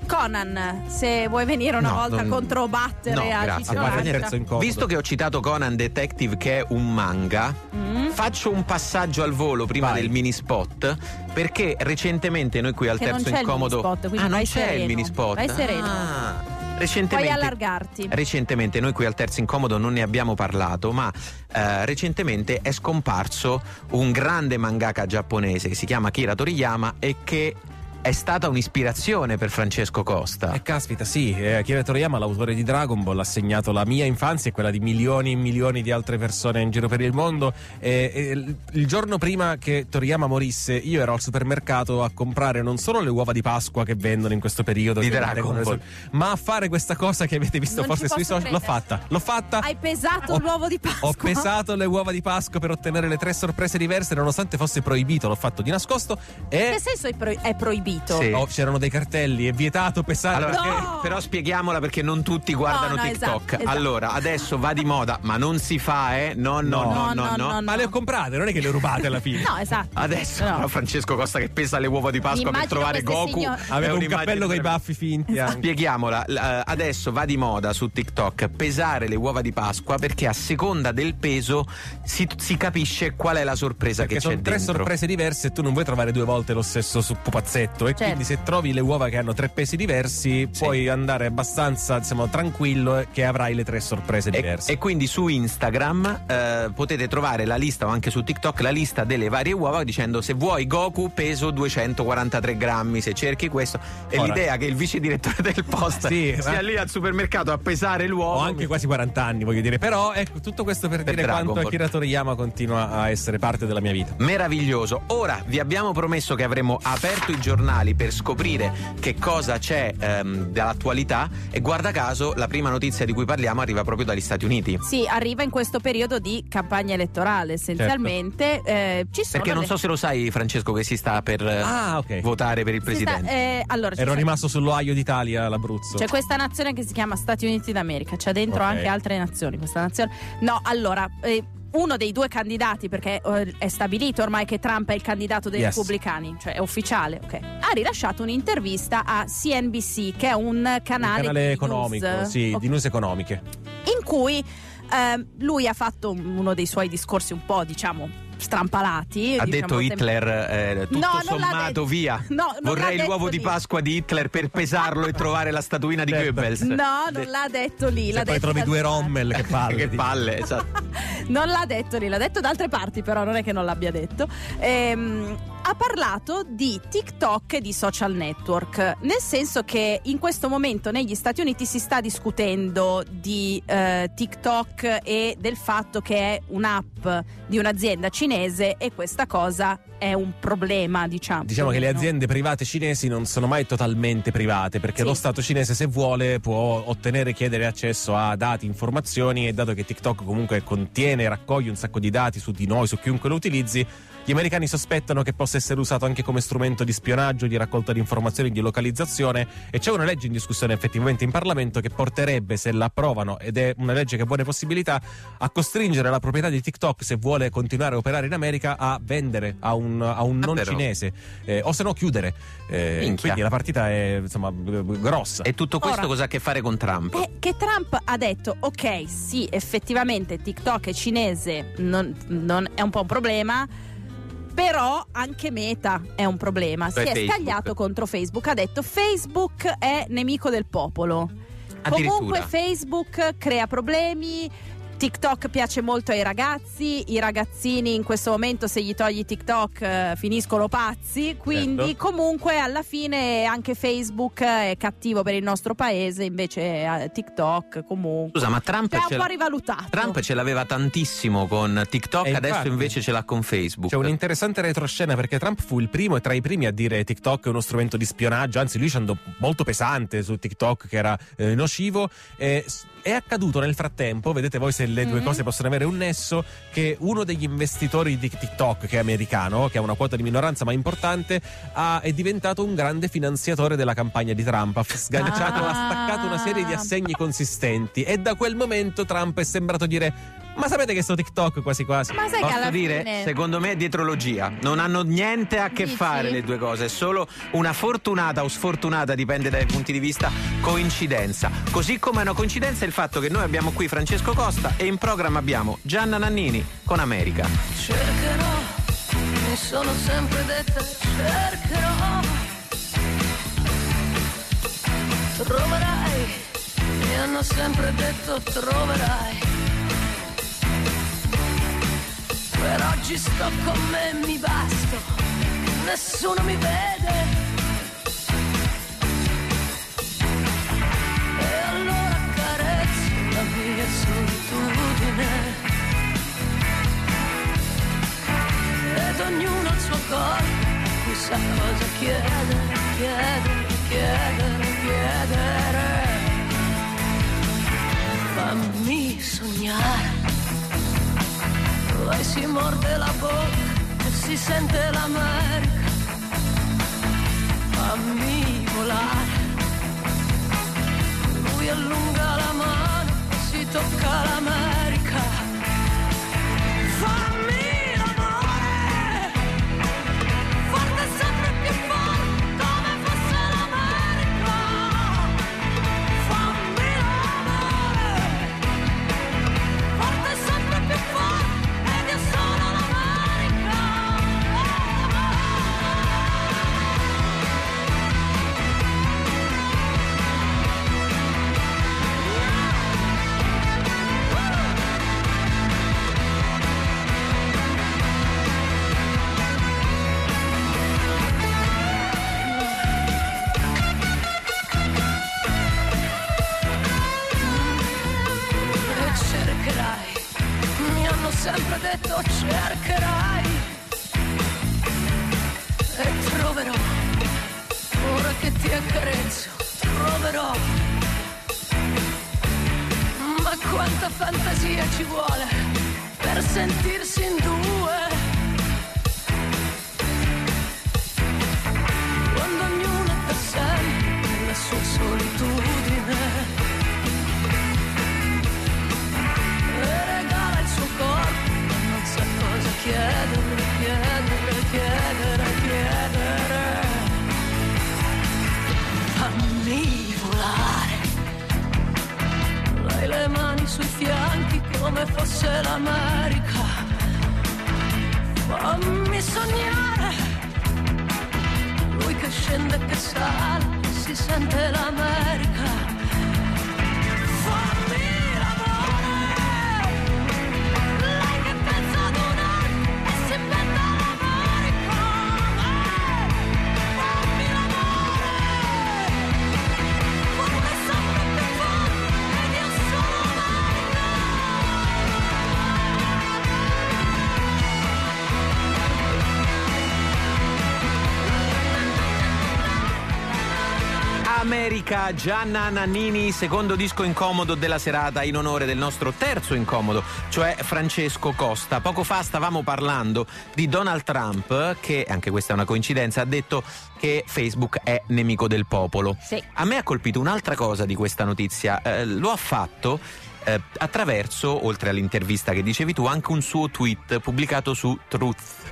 Conan, se vuoi venire una No, volta non- controbattere No, a grazie. Tizio guarda, Lancia. terzo incomodo. Visto che ho citato Conan Detective, che è un manga, Mm. faccio un passaggio al volo prima Vai. del mini spot, perché recentemente noi qui al Che non terzo c'è il incomodo. mini spot, quindi ah, non vai c'è sereno. il mini spot. Vai sereno. Ah, Puoi recentemente. allargarti. Recentemente noi qui al Terzo Incomodo non ne abbiamo parlato, ma eh, recentemente è scomparso un grande mangaka giapponese che si chiama Akira Toriyama e che è stata un'ispirazione per Francesco Costa. Eh, caspita, sì, eh, Akira Toriyama, l'autore di Dragon Ball, ha segnato la mia infanzia e quella di milioni e milioni di altre persone in giro per il mondo. E, e il- il giorno prima che Toriyama morisse, io ero al supermercato a comprare non solo le uova di Pasqua che vendono in questo periodo, Di che Dragon vengono Ball. su- ma a fare questa cosa che avete visto Non forse ci sui posso social. L'ho credere. fatta, l'ho fatta. Hai pesato Ho- l'uovo di Pasqua? Ho pesato le uova di Pasqua per ottenere le tre sorprese diverse, nonostante fosse proibito, l'ho fatto di nascosto. E Che senso è, pro- è proibito? Sì. oh, c'erano dei cartelli, è vietato pesare. Allora, perché- No! però spieghiamola perché non tutti guardano No, no, TikTok. esatto, esatto. Allora, adesso va di moda, ma non si fa, eh? No, no, no, no, no. no, no. Ma le ho comprate, non è che le ho rubate alla fine. No, esatto. Adesso No. però Francesco Costa che pesa le uova di Pasqua per Immagino trovare queste Goku. signor- è Aveva un un'immagine cappello con i tremenda. baffi finti anche. Spieghiamola, l- eh, adesso va di moda su TikTok pesare le uova di Pasqua perché a seconda del peso si, si capisce qual è la sorpresa Perché che sono c'è tre dentro. sorprese diverse e tu non vuoi trovare due volte lo stesso su- pupazzetto. E Certo. quindi se trovi le uova che hanno tre pesi diversi, puoi andare abbastanza, diciamo, tranquillo eh, che avrai le tre sorprese E, diverse. e quindi su Instagram eh, potete trovare la lista, o anche su TikTok, la lista delle varie uova dicendo se vuoi Goku peso duecentoquarantatré grammi, se cerchi questo. E Ora- l'idea che il vice direttore del post Sì, sia ma- lì al supermercato a pesare l'uovo. Ho anche quasi quaranta anni, voglio dire. Però ecco, tutto questo per, Per dire Dragon quanto Ball. Akira Toriyama continua a essere parte della mia vita. Meraviglioso. Ora vi abbiamo promesso che avremmo aperto i giornali per scoprire che cosa c'è ehm, dall'attualità e guarda caso la prima notizia di cui parliamo arriva proprio dagli Stati Uniti. Sì, arriva in questo periodo di campagna elettorale, essenzialmente. eh, ci sono Perché non le- so se lo sai, Francesco, che si sta per eh, Ah, ok. votare per il si sta- presidente. eh, allora, ci Ero sono- rimasto sull'Ohio d'Italia, l'Abruzzo. C'è questa nazione che si chiama Stati Uniti d'America, c'è dentro Ok. anche altre nazioni. Questa nazione. No, allora. eh, uno dei due candidati, perché eh, è stabilito ormai che Trump è il candidato dei Yes. repubblicani, cioè è ufficiale, ok, ha rilasciato un'intervista a C N B C, che è un Un canale, canale di economico, news, sì, ok, di news economiche. in cui ehm, lui ha fatto uno dei suoi discorsi un po', diciamo, strampalati. Ha diciamo, detto sem- Hitler eh, tutto No, non l'ha sommato detto. via. No, non Vorrei l'ha l'uovo detto di lì. Pasqua di Hitler per pesarlo e trovare la statuina di Certo. Goebbels. No, non l'ha detto lì. Se l'ha poi detto trovi da- due Rommel, che palle. che palle, esatto. Non l'ha detto lì, l'ha detto da altre parti, però non è che non l'abbia detto. Ehm, ha parlato di TikTok e di social network, nel senso che in questo momento negli Stati Uniti si sta discutendo di eh, TikTok e del fatto che è un'app di un'azienda cinese e questa cosa è un problema, diciamo. Diciamo che le No? aziende private cinesi non sono mai totalmente private, perché Sì. lo Stato cinese, se vuole, può ottenere e chiedere accesso a dati, informazioni, e dato che TikTok comunque contiene e raccoglie un sacco di dati su di noi, su chiunque lo utilizzi, gli americani sospettano che possa essere usato anche come strumento di spionaggio, di raccolta di informazioni, di localizzazione, e c'è una legge in discussione effettivamente in Parlamento che porterebbe, se la approvano, ed è una legge che ha buone possibilità, a costringere la proprietà di TikTok, se vuole continuare a operare in America, a vendere a un, a un non Davvero? cinese, eh, o se no chiudere. Eh, Minchia. quindi la partita è, insomma, g- grossa. E tutto questo Ora- cosa ha a che fare con Trump? È che Trump ha detto ok, sì, effettivamente TikTok è cinese, non, non è un po' un problema, però anche Meta è un problema. Cioè si è Facebook. scagliato contro Facebook, ha detto Facebook è nemico del popolo. Comunque Facebook crea problemi. TikTok piace molto ai ragazzi, i ragazzini in questo momento se gli togli TikTok eh, finiscono pazzi, quindi certo. Comunque alla fine anche Facebook è cattivo per il nostro paese, invece eh, TikTok comunque Scusa, ma Trump è un ce po' l- rivalutato. Trump ce l'aveva tantissimo con TikTok, E adesso infatti, invece ce l'ha con Facebook. C'è un'interessante retroscena perché Trump fu il primo e tra i primi a dire TikTok è uno strumento di spionaggio, anzi lui ci andò molto pesante su TikTok che era eh, nocivo. E è accaduto nel frattempo, vedete voi se le due Mm-hmm. cose possono avere un nesso, che uno degli investitori di TikTok, che è americano, che ha una quota di minoranza ma importante, ha, è diventato un grande finanziatore della campagna di Trump, ha sganciato, Ah. ha staccato una serie di assegni consistenti e da quel momento Trump è sembrato dire: ma sapete che sto TikTok quasi quasi? Ma sai che Posso alla dire, fine secondo me è dietrologia, non hanno niente a che Dici? fare le due cose, è solo una fortunata o sfortunata, dipende dai punti di vista, coincidenza. Così come è una coincidenza il fatto che noi abbiamo qui Francesco Costa e in programma abbiamo Gianna Nannini con America. Cercherò, mi sono sempre detta, cercherò. Troverai, mi hanno sempre detto troverai. Per oggi sto con me, mi basto, nessuno mi vede. E allora carezzo la mia solitudine. Ed ognuno il suo corpo, chissà cosa chiedere, chiedere, chiedere, chiedere. Fammi sognare. Poi si morde la bocca e si sente l'America. Fammi volare. Lui allunga la mano e si tocca l'America. Fammi l'amore, forte sempre più forte, come fosse l'America. Fammi l'amore, forte sempre più forte. Io sono l'America. E cercherai, mi hanno sempre detto cercherai. E troverò, ora che ti accarezzo, troverò. Ma quanta fantasia ci vuole per sentirsi in due. Quando ognuno è per sempre nella sua solitudine. E regala il suo corpo, ma non sa cosa chiedere, chiedere, chiedere, chiedere. Fammi volare. Lei le mani sui fianchi come fosse l'America. Fammi sognare. Lui che scende e che sale, si sente l'America. Fammi l'amore. Lei che pensa ad un'arte e si inventa l'America. Fammi l'amore. Forte sempre più forte ed io sono l'America. America, Gianna Nannini, secondo disco incomodo della serata in onore del nostro terzo incomodo, cioè Francesco Costa. Poco fa stavamo parlando di Donald Trump che, anche questa è una coincidenza, ha detto che Facebook è nemico del popolo. Sì. A me ha colpito un'altra cosa di questa notizia, eh, lo ha fatto eh, attraverso, oltre all'intervista che dicevi tu, anche un suo tweet pubblicato su Truth.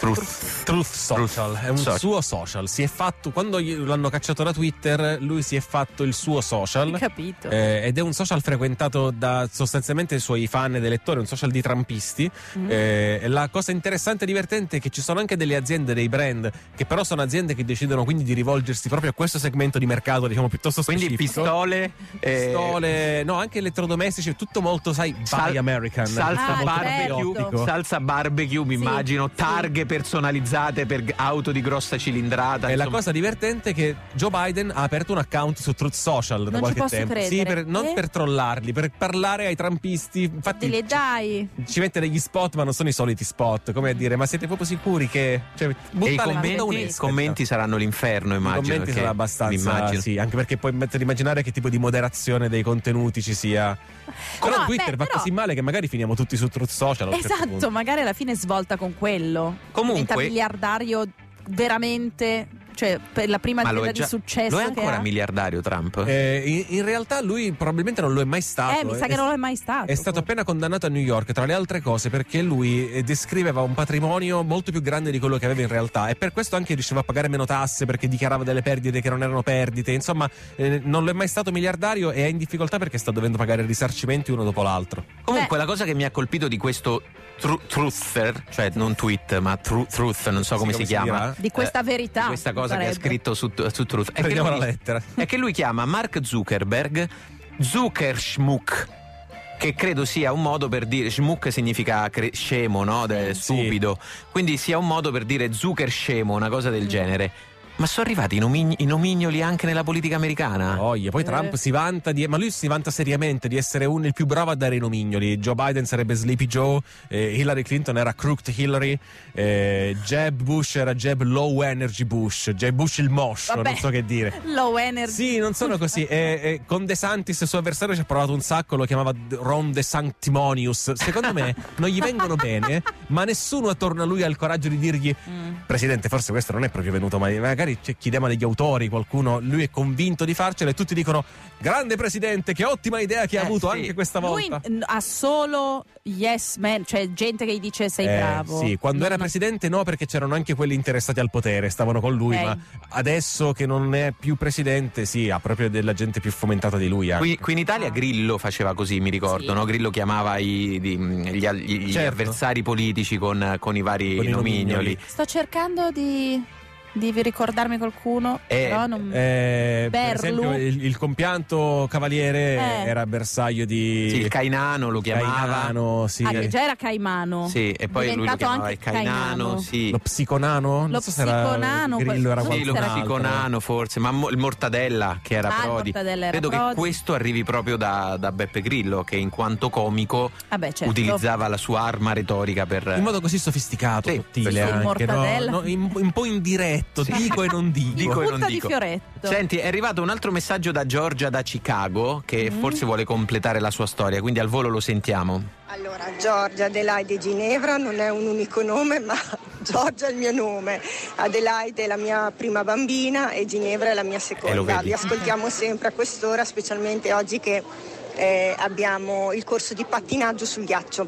Truth. Truth Social, è un Social. suo social. Si è fatto, quando gli- l'hanno cacciato da Twitter, lui si è fatto il suo social. Hai capito? Eh, ed è un social frequentato da sostanzialmente i suoi fan ed elettori, un social di trampisti. Mm. Eh, e la cosa interessante e divertente è che ci sono anche delle aziende, dei brand, che però sono aziende che decidono quindi di rivolgersi proprio a questo segmento di mercato, diciamo piuttosto specifico. Quindi pistole, eh, pistole, no, anche elettrodomestici, tutto molto, sai, Sal- buy American. salsa Ah, barbecue, certo. salsa barbecue, mi Sì, immagino, sì. targhe personalizzate per auto di grossa cilindrata. E la insomma. cosa divertente è che Joe Biden ha aperto un account su Truth Social da Non ci qualche posso tempo. credere. Sì, per- non Eh? per trollarli, per parlare ai trampisti. Infatti Dile dai. ci mette degli spot, ma non sono i soliti spot. Come a dire, ma siete proprio sicuri che. Cioè, E i buttale tutta commenti, i un'esca. commenti saranno l'inferno, I immagino. commenti perché sono abbastanza. immagino. Sì, anche perché puoi mettere a immaginare che tipo di moderazione dei contenuti ci sia. Però No, Twitter beh, va però- così male che magari finiamo tutti su Truth Social. a un certo Esatto, punto. magari alla fine svolta con quello. Comunque- Diventa miliardario veramente, cioè per la prima Ma lo azienda è, già, di successo lo è che ancora ha. miliardario Trump? Eh, in, in realtà lui probabilmente non lo è mai stato. Eh, mi sa È- che non lo è mai stato. È stato appena condannato a New York, tra le altre cose, perché lui eh, descriveva un patrimonio molto più grande di quello che aveva in realtà e per questo anche riusciva a pagare meno tasse perché dichiarava delle perdite che non erano perdite. Insomma, eh, non lo è mai stato miliardario e è in difficoltà perché sta dovendo pagare risarcimenti uno dopo l'altro. Comunque la cosa che mi ha colpito di questo tru- truther, cioè non tweet ma tru- truth, non so Sì, come, come si si chiama, dirà? Di questa eh, verità. di questa cosa che ha sarebbe. scritto su, su Truth, è che, Prendiamo lui, la lettera. è che lui chiama Mark Zuckerberg Zuckerschmuck, che credo sia un modo per dire, schmuck significa cre- scemo, no? De- stupido, quindi sia un modo per dire Zucker scemo, una cosa del genere. Ma sono arrivati i, nomign- i nomignoli anche nella politica americana? Oh, yeah. Poi Eh. Trump si vanta di, ma lui si vanta seriamente di essere uno il più bravo a dare i nomignoli. Joe Biden sarebbe Sleepy Joe, eh, Hillary Clinton era Crooked Hillary, eh, Jeb Bush era Jeb Low Energy Bush, Jeb Bush il moscio, Vabbè. non so che dire. Low energy. Sì, non sono così. E, e con De Santis, il suo avversario, ci ha provato un sacco, lo chiamava Ron De Sanctimonious. Secondo me non gli vengono bene, ma nessuno attorno a lui ha il coraggio di dirgli: Presidente, forse questo non è proprio venuto mai. Magari ci chiediamo degli autori, qualcuno, lui è convinto di farcela e tutti dicono: grande Presidente, che ottima idea che ha Eh, avuto sì. anche questa Lui volta. n- ha solo yes man, cioè gente che gli dice sei Eh, bravo. Sì, quando Non era ha- presidente no, perché c'erano anche quelli interessati al potere, stavano con lui, Ok. ma adesso che non è più presidente, sì, ha proprio della gente più fomentata di lui. Anche. Qui, qui in Italia Grillo faceva così, mi ricordo, Sì. no? Grillo chiamava i, di- gli, gli- gli Certo. avversari politici con, con i vari Con i nomignoli. nomignoli. Sto cercando di, di ricordarmi qualcuno, Eh, però non... Eh, per Berlu. esempio il, il compianto cavaliere Eh. era bersaglio di Sì, il Cainano lo chiamava. Cainano, sì. Ah, che già era Caimano. Sì, e poi lui lo Diventato chiamava anche il Cainano, Cainano. sì. Lo psiconano? Non Lo so se era psiconano, Grillo, era non so Sì, lo se era- qualcun altro. psiconano forse, ma mo- il Mortadella che era Ah, il Prodi. Mortadella era Credo Prodi. che questo arrivi proprio da, da Beppe Grillo, che in quanto comico Vabbè, certo. utilizzava la sua arma retorica per... In modo così sofisticato, Sì, sottile sì, il anche, no? Mortadella. No, in- un po' indiretto, dico e non dico. Dico e non Punta di dico. fioretto. Senti, è arrivato un altro messaggio da Giorgia da Chicago che Mm. forse vuole completare la sua storia, quindi al volo lo sentiamo. Allora, Giorgia Adelaide Ginevra non è un unico nome, ma Giorgia è il mio nome. Adelaide è la mia prima bambina e Ginevra è la mia Eh, lo seconda. vedi. Vi ascoltiamo sempre a quest'ora, specialmente oggi che eh, abbiamo il corso di pattinaggio sul ghiaccio.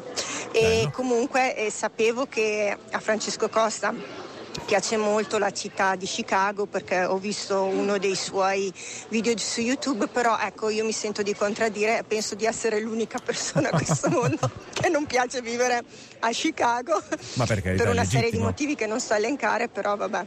E comunque eh, sapevo che a Francesco Costa piace molto la città di Chicago perché ho visto uno dei suoi video su YouTube, però ecco, io mi sento di contraddire, penso di essere l'unica persona a questo mondo che non piace vivere a Chicago. Ma per carità, per una è serie di legittimo. motivi che non so elencare, però vabbè.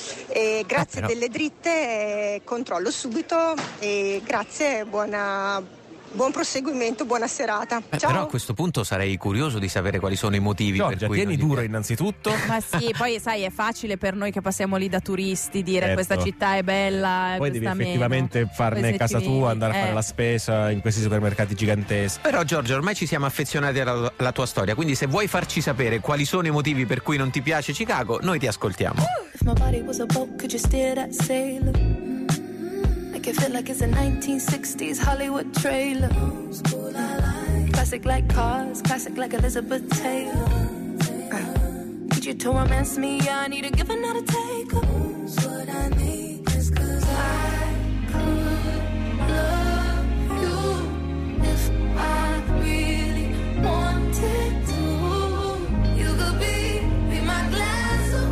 E grazie Ah, però- delle dritte, eh, controllo subito e grazie, buona, buon proseguimento, buona serata. Eh, Ciao. però a questo punto sarei curioso di sapere quali sono i motivi per Giorgia, cui tieni non gli- duro innanzitutto. Ma sì, poi sai, è facile per noi che passiamo lì da turisti dire Certo. questa città è bella. Poi devi questa meno. effettivamente farne Questi casa ci- tua, andare a fare eh. la spesa in questi supermercati giganteschi. Però Giorgia, ormai ci siamo affezionati alla, alla tua storia, quindi se vuoi farci sapere quali sono i motivi per cui non ti piace Chicago, noi ti ascoltiamo. If my body was a boat, could you steer that sailor? Make it feel like it's a nineteen sixties Hollywood trailer. Classic like cars, classic like Elizabeth Taylor. Uh, need you to romance me, I need to give another take. What I need is 'cause I could love you if I really wanted to. You could be, be my glass of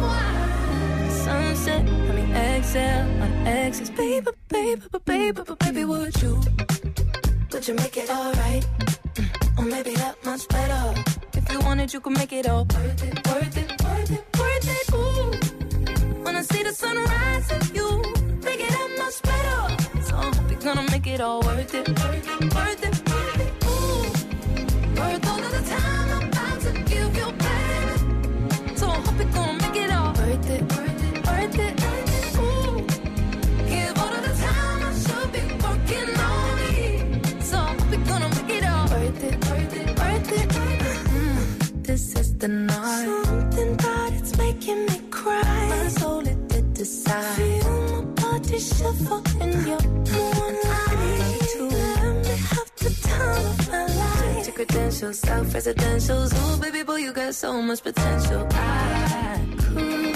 baby, but baby, but baby, would you? Would you make it alright? Or maybe that much better. If you wanted, you could make it all worth it, worth it, worth it, worth it. Ooh, when I see the sunrise and you make it that much better. So I hope you're gonna make it all worth it, worth it, worth it, worth it. Ooh, worth all of the time I'm about to give you, baby. So I hope you're gonna make it all worth it, worth it, worth it. Ooh, give all of the time I should be working on me. So I hope you're gonna make it all worth it, worth it, worth it. Mm, this is the night. Something about it's making me cry. My soul it did decide. Feel my body shiver in your moonlight. To let me have the time of my life. Check your credentials, self-residentials. Ooh, baby boy, you got so much potential. I could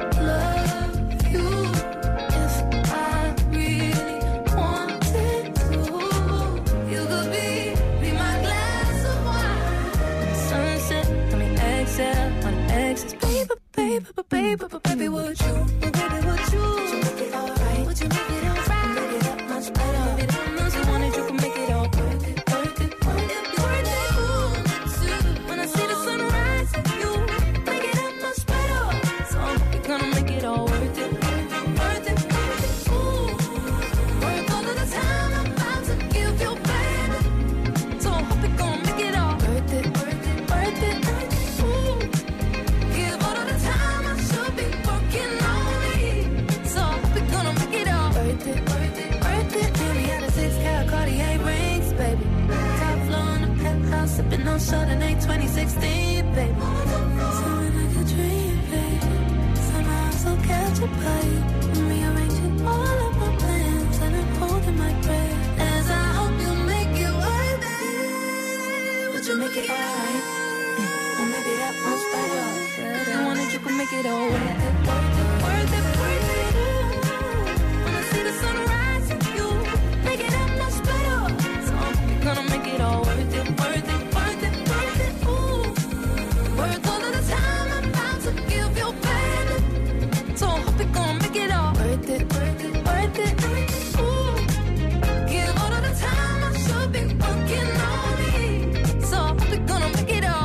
love you if I really wanted to. You could be, be my glass of wine. Sunset, I mean exhale, on exes. Baby, baby, but baby, but baby, would you? Baby, would you? Would you make it alright? Would you make it alright? Make it that much better. Maybe that much you wanted, you can make it all worth it, worth it, worth it, worth it. Ooh, when I see the sunrise and you make it that much better. So I hope you're gonna make it all worth it, worth it, worth it, worth it. Ooh, worth all of the time I'm about to give you, baby. So I hope you're gonna make it all worth it, worth it, worth it. Ooh, give all of the time I should be working on me. So I hope you're gonna make it all worth it, worth it, worth it. Baby, had a six carat Cartier rings, baby. Top floor in the penthouse, sipping on Chardonnay twenty sixteen, baby. Something like a dream, baby. Somehow I'm so captured by you. I'm rearranging all of my plans and I'm holding my breath as I hope you make it worth it. Would you make it alright? Or maybe that much better. If you wanted, you could make it all worth it, worth it, worth it, worth it. Ooh, when I see the sunrise and you make it that much better. So I hope you're gonna make it all worth it, worth it, worth it, worth it. Ooh, worth all of the time I'm about to give you, baby. So I hope you're gonna make it all worth it, worth it, worth it. Ooh, give all of the time I should be working on me. So I hope you're gonna make it all.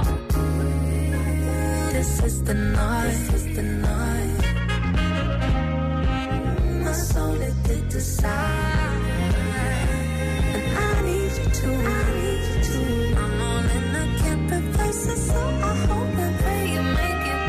This is the night, this is the night. My soul it did decide, and I need you to, I need you to. I'm all in, I can't reverse it, so I hope and pray you make it.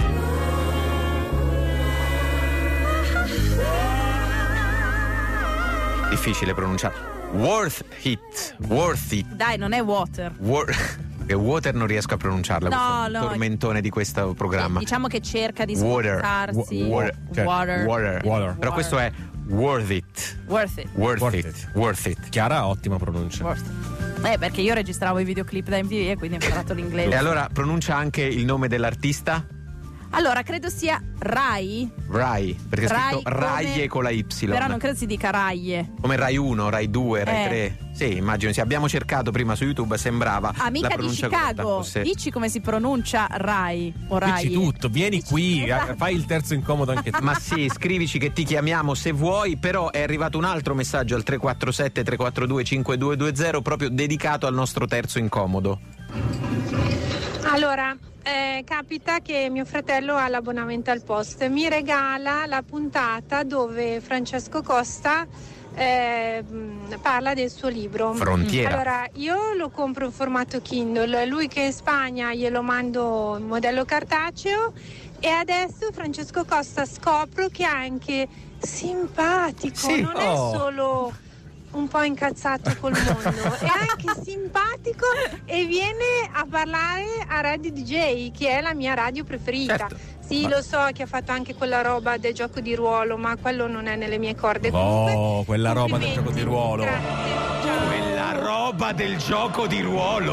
Difficile pronunciare. Worth it, worth it. Dai, non è water. Wor- che water non riesco a pronunciarla. No, questo è un no. tormentone di questo programma. Diciamo che cerca di Water. sforzarsi. Wa- water. Cioè, Water. water. Water. Però questo è worth it. Worth it. Worth, Worth it. it. Worth it. Chiara, ottima pronuncia. Worth it. Eh, perché io registravo i videoclip da M T V e quindi ho imparato l'inglese. E allora pronuncia anche il nome dell'artista? Allora, credo sia Rai. Rai, perché è Rai scritto come- Raie con la Y. Però non credo si dica Raie. Come Rai uno, Rai due, Rai Eh. tre. Sì, immagino. Sì, abbiamo cercato prima su YouTube, sembrava Amica la di pronuncia Chicago, corretta fosse- dici come si pronuncia Rai o Rai? Dici tutto, vieni qui, esatto. eh, fai il terzo incomodo anche tu. Ma sì, scrivici che ti chiamiamo se vuoi, però è arrivato un altro messaggio al tre quattro sette tre quattro due cinque due due zero proprio dedicato al nostro terzo incomodo. Allora, eh, capita che mio fratello ha l'abbonamento al Post, mi regala la puntata dove Francesco Costa eh, mh, parla del suo libro. Frontiera. Allora, io lo compro in formato Kindle, lui che è in Spagna glielo mando in modello cartaceo e adesso Francesco Costa scopro che è anche simpatico, Sì. non Oh. è solo un po' incazzato col mondo, è anche simpatico e viene a parlare a Radio D J, che è la mia radio preferita. Certo. Sì, Ma- lo so che ha fatto anche quella roba del gioco di ruolo, ma quello non è nelle mie corde. Oh, quella roba del complimenti. gioco di ruolo. Grazie. Ciao. Quella roba del gioco di ruolo.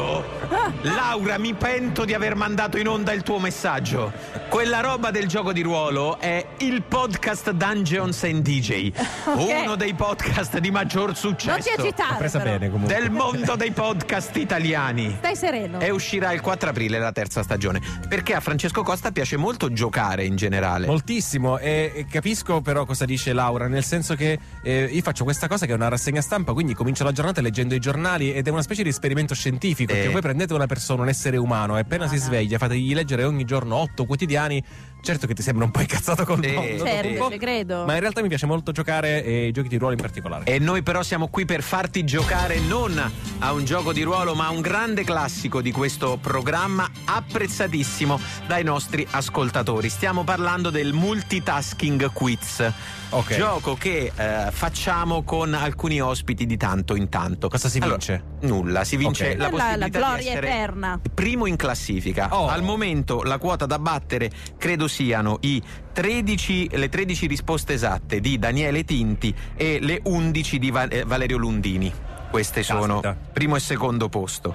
Laura, mi pento di aver mandato in onda il tuo messaggio. Quella roba del gioco di ruolo è il podcast Dungeons and D J, Ok. uno dei podcast di maggior successo. Non ti agitare, Presa però. bene comunque. Del mondo dei podcast italiani. Stai sereno. E uscirà il quattro aprile la terza stagione. Perché a Francesco Costa piace molto giocare in generale. Moltissimo, e, e capisco però cosa dice Laura, nel senso che eh, io faccio questa cosa che è una rassegna stampa, quindi comincio la giornata leggendo i giornali ed è una specie di esperimento scientifico, Eh. perché voi prendete una persona, un essere umano, e appena si sveglia fategli leggere ogni giorno otto quotidiani. Certo che ti sembra un po' incazzato col Eh, mondo, Certo, dopo un po', ci credo. ma in realtà mi piace molto giocare e i giochi di ruolo in particolare. E noi però siamo qui per farti giocare non a un gioco di ruolo, ma a un grande classico di questo programma, apprezzatissimo dai nostri ascoltatori. Stiamo parlando del multitasking quiz. Ok. Gioco che eh, facciamo con alcuni ospiti di tanto in tanto. Cosa si vince? Allora, nulla, si vince Ok. la La, la possibilità di gloria essere eterna. primo in classifica. Oh. Al momento la quota da battere credo siano i tredici, le tredici risposte esatte di Daniele Tinti e le undici di Va- eh, Valerio Lundini. Queste sono Caspita. primo e secondo posto.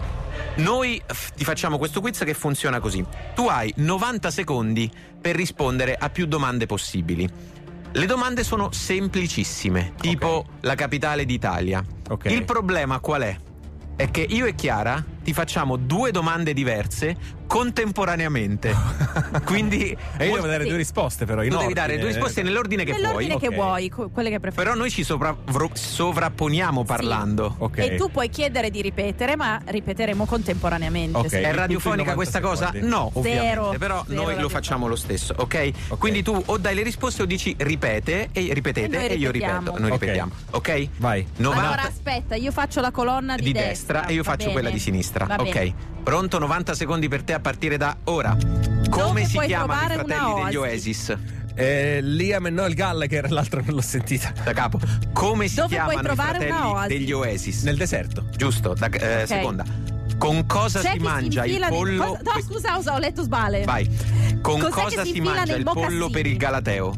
Noi f- ti facciamo questo quiz che funziona così. Tu hai novanta secondi per rispondere a più domande possibili. Le domande sono semplicissime, tipo la capitale d'Italia. Ok. Il problema qual è? È che io e Chiara ti facciamo due domande diverse contemporaneamente. Quindi E io devo dare due risposte però in tu devi ordine. dare due risposte nell'ordine che Nell'ordine vuoi. che Ok. vuoi, co- quelle che preferisci. Però noi ci sovra- vro- sovrapponiamo parlando. Ok. E tu puoi chiedere di ripetere, ma ripeteremo contemporaneamente. Ok. sì. È radiofonica Tutto in questa novanta cosa? secondi. No, ovviamente, Zero. però Zero noi lo radiofonica. facciamo lo stesso, ok? Quindi tu o dai le risposte o dici ripete e ripetete E e, noi io ripetiamo. ripeto, noi Ok. ripetiamo, ok? Vai. novanta Allora aspetta, io faccio la colonna di, di destra e io va faccio bene. quella di sinistra, Va ok? bene. Pronto? novanta secondi per te a partire da ora. Come Dove si puoi chiamano i trovare fratelli una degli Oasis? Oasis? Eh, Liam e Noel Gallagher, l'altro non l'ho sentita. Da capo. Come si Dove puoi chiamano i trovare fratelli una Oasis? degli Oasis? Nel deserto. Giusto, da, eh, Ok. seconda. Con cosa C'è si chi mangia il infila nel- pollo? cosa- No, scusa, ho letto sbale. Vai. Con Cos'è cosa che si si infila mangia nei il pollo mocassini? per il Galateo?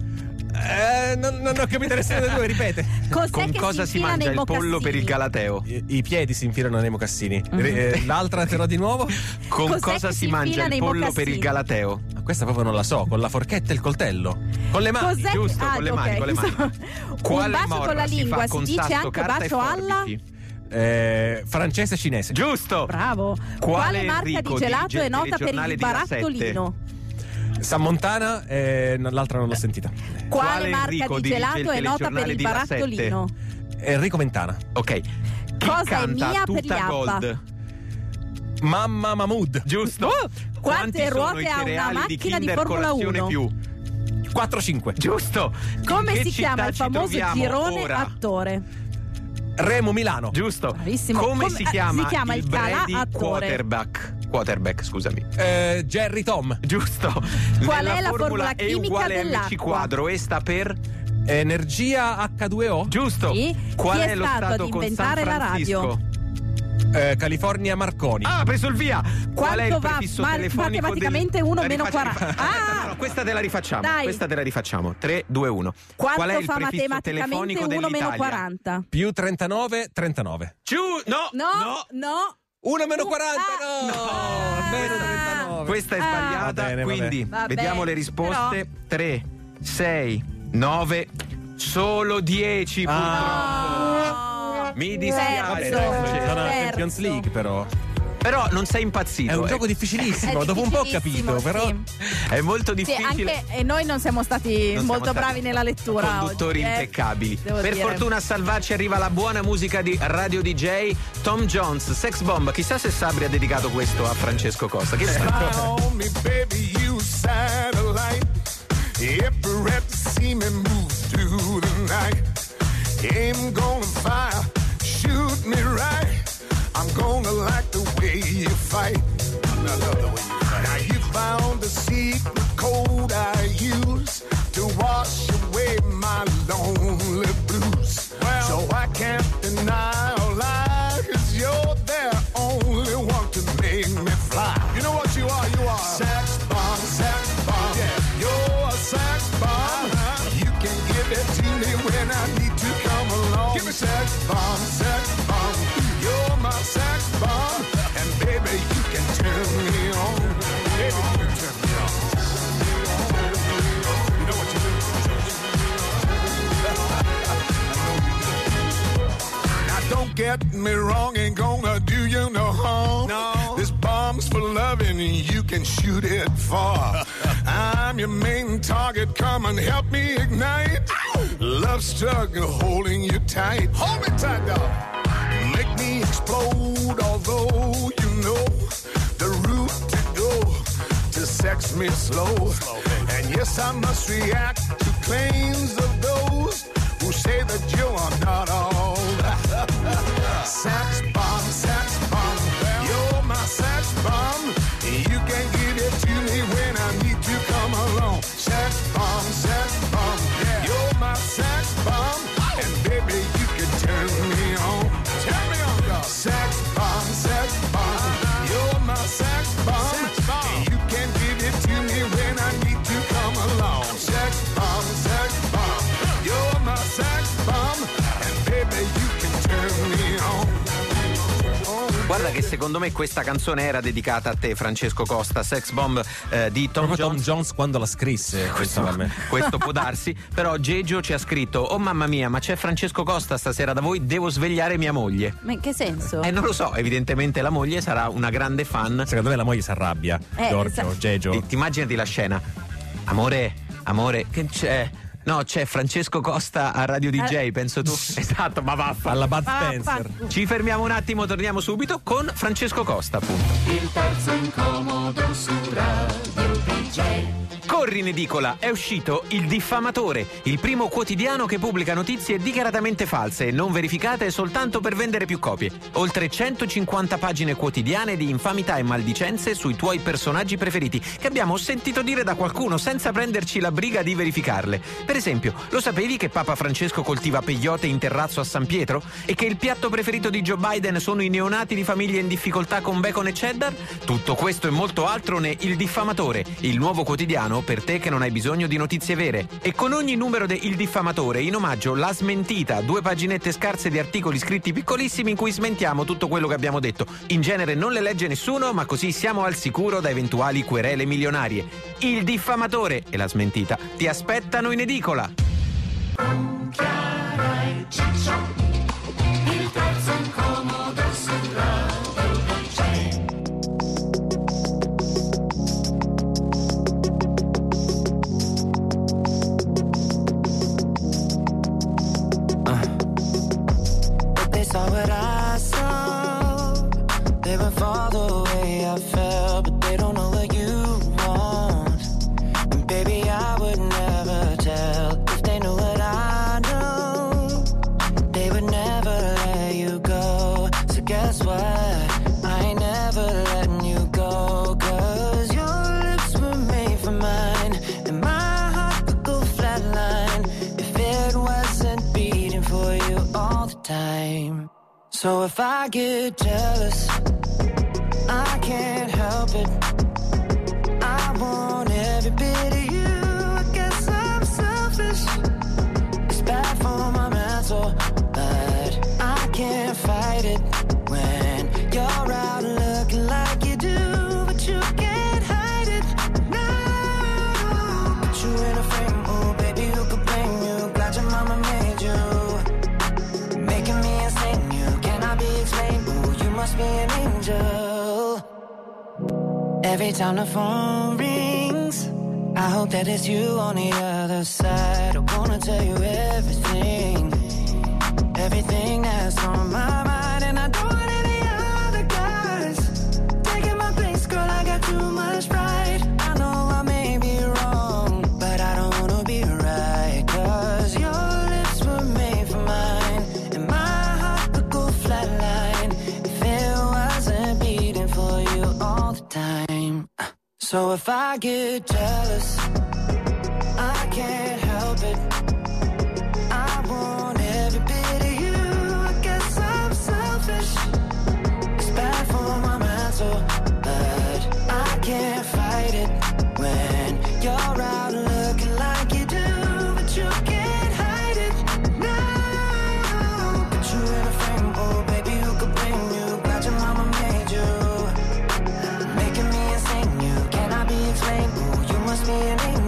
Eh, non, non ho capito nessuna delle due, ripete. Cos'è Con che cosa si si infila mangia nei il pollo mocassini? per il Galateo? I, i piedi si infilano nei mocassini. Eh, l'altra te l'ho di nuovo? Con Cos'è cosa che si si mangia infila il nei pollo per mocassini? il Galateo? Ma questa proprio non la so. Con la forchetta e il coltello. Con le mani. Cos'è che- Giusto, ah, con le ok. mani, con le mani. Un Quale bacio con morra la si lingua fa si con dice tasto, anche carta bacio e alla? forbici? Eh, francese e cinese. Giusto. Bravo. Quale Quale marca Enrico di gelato dirige è il nota per telegiornale il di La barattolino? San Montana, eh, no, l'altra non l'ho sentita. Quale Quale marca Enrico di dirige gelato il è nota per telegiornale il di La barattolino? Enrico Mentana. Ok. Chi Cosa è canta mia per Tuta gli Abba? Gold? Mamma Mahmood. Giusto. Uh, Quanti quante sono ruote i ha una cereali macchina di Kinder Formula Colazione uno? più? quattro cinque. Giusto. Come In che si chiama città il ci famoso troviamo girone ora? attore? Remo Milano. Giusto. Bravissimo. Come, Come- si eh, chiama, si chiama il calà Brady attore? quarterback? Quarterback, scusami. Eh, Jerry Tom. Giusto. Qual Nella è la formula E chimica uguale mc dell'acqua? quadro e sta per? Energia acca due o. Giusto. Sì. Qual Chi è, è lo stato stato ad con inventare San la radio? Francisco? Eh, California Marconi. Ah, ha preso il via. Qual è il Quanto va prefisso ma- telefonico matematicamente del... uno La meno rifaccio- quaranta? rifa- Ah! No, no, questa te la rifacciamo. Dai. Questa te la rifacciamo. tre, due, uno. Quanto Qual è il fa prefisso matematicamente telefonico uno meno dell'Italia? quaranta? Più trentanove, trentanove. Giù, no, No, no. uno meno quaranta, Ah, no. no. Meno trentanove. Questa è Ah. sbagliata, Va bene, va quindi bene. vediamo Vabbè, le risposte. tre, sei, nove, solo dieci purtroppo. No. Mi dispiace. Terzo. Francesco. Sono la Terzo. Champions League però. Però non sei impazzito. È un eh. gioco difficilissimo, È dopo un po' ho difficilissimo, capito, però. sì. È molto Sì, difficile. anche e noi non siamo stati Non molto siamo stati bravi nella lettura. Conduttori oggi, eh. impeccabili. Devo Per dire. fortuna a salvarci arriva la buona musica di Radio D J Tom Jones, Sex Bomb. Chissà se Sabri ha dedicato questo a Francesco Costa. Che sa? On me, baby, you satellite. Every rep see me move through the night. Aim gonna fire, shoot me right. I'm gonna like the way you fight. I love the way you fight. Now you found the secret code I use to wash away my lonely blues. Well, so I can't deny or lie, 'cause you're the only one to make me fly. You know what you are? You are sex bomb, sex bomb. Yeah, you're a sex bomb. Uh-huh. You can give it to me when I need to come along. Give me sex bomb, sex bomb. You're my sex bomb, and baby you get me wrong, ain't gonna do you no harm. No. This bomb's for loving, you can shoot it far. I'm your main target, come and help me ignite. Love struggle holding you tight. Hold me tight, dog. Make me explode, although you know the route to go to sex me slow. slow and yes, I must react to claims of those who say that you are not all. Sex bomb, sex bomb, you're my sex bomb. You can give it to me when I need to come along. Sex bomb, sex bomb, yeah. You're my sex bomb, and baby you can turn me on. Turn me on, dog. Sex bomb, sex bomb, you're my sex bomb. You can give it to me when I need to come along. Sex bomb, sex bomb, you're my sex bomb, and baby you can turn me on. Guarda che secondo me questa canzone era dedicata a te, Francesco Costa. Sex Bomb eh, di Tom Proprio Jones. Tom Jones quando la scrisse. Questo, questo può darsi. Però Geggio ci ha scritto: oh mamma mia, ma c'è Francesco Costa stasera da voi, devo svegliare mia moglie. Ma in che senso? Eh non lo so, evidentemente la moglie sarà una grande fan. Secondo me la moglie si arrabbia. Eh, Giorgio, esatto. Geggio. Ti, ti immaginati la scena. Amore, amore, che c'è? No, c'è Francesco Costa a Radio D J, Eh. penso tu. Esatto, ma vaffa. Alla Bud Ah, Spencer. fa- Ci fermiamo un attimo, torniamo subito con Francesco Costa, appunto. Il terzo incomodo su Radio D J. Corri in edicola, è uscito Il Diffamatore, il primo quotidiano che pubblica notizie dichiaratamente false e non verificate soltanto per vendere più copie. Oltre centocinquanta pagine quotidiane di infamità e maldicenze sui tuoi personaggi preferiti, che abbiamo sentito dire da qualcuno senza prenderci la briga di verificarle. Per esempio, lo sapevi che Papa Francesco coltiva peyote in terrazzo a San Pietro? E che il piatto preferito di Joe Biden sono i neonati di famiglie in difficoltà con bacon e cheddar? Tutto questo e molto altro ne Il Diffamatore, il nuovo quotidiano per te che non hai bisogno di notizie vere. E con ogni numero de Il Diffamatore in omaggio La Smentita, due paginette scarse di articoli scritti piccolissimi in cui smentiamo tutto quello che abbiamo detto. In genere non le legge nessuno, ma così siamo al sicuro da eventuali querele milionarie. Il Diffamatore e La Smentita ti aspettano in edicola. Chiara e Ciccio, il terzo incomodo su Radio D J. They saw what I saw. They would fall the way I felt, but they don't know what you want. And baby, I would never tell if they knew what I know. They would never let you go. So guess what? I ain't never letting you go. Cause your lips were made for mine, and my heart would go flatline if it wasn't beating for you all the time. So if I get jealous, I can't help it. I want every bit of you. I guess I'm selfish. It's bad for my mental, but I can't fight it when you're out looking like you do, but you can't hide it. No, put you in a frame, oh baby, who could blame you? Glad your mama made you, making me insane. You cannot be explained. Ooh, you must be an angel. Every time the phone rings, I hope that it's you on the other side. I wanna tell you everything, everything that's on my mind. And I don't want any other guys taking my place, girl, I got too much pride. I know I may be wrong, but I don't wanna be right. Cause your lips were made for mine, and my heart would go flatline if it wasn't beating for you all the time. So if I get jealous, I can't help it. I want every bit of you. I guess I'm selfish. It's bad for my mental, but I can't fight it when you're out looking like you do, but you can't hide it. No, put you in a frame, oh baby, who could blame you? Glad your mama made you, making me insane. You cannot be explained. Ooh, you must be an angel.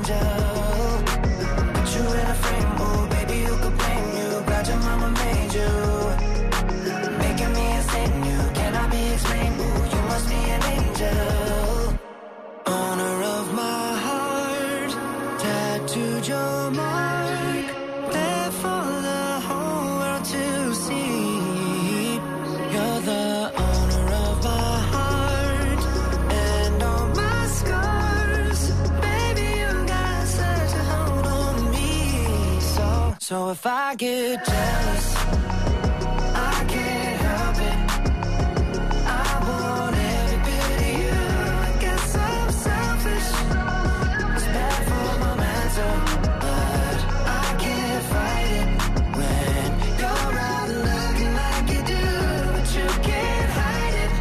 tattooed your mark, there for the whole world to see. You're the owner of my heart and all my scars. Baby, you got such a hold on me. So, so if I get jealous, I can't help it. I want every bit of you. I guess I'm selfish. It's bad for my mental, but I can't fight it when you're out looking like you do. But you can't hide it.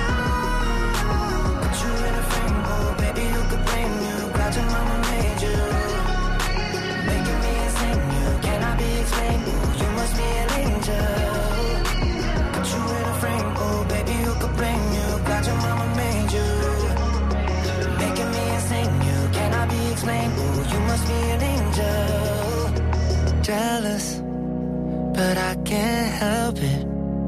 No, put you in a frame, oh baby, who could blame you? Glad your mama made you, making me insane. You cannot be explained. Ooh, you must be an angel. Put you in a frame, oh baby, who could blame you? Glad your mama made you, making me insane. You cannot be explained. Ooh, you must be an angel. Jealous, but I can't help it.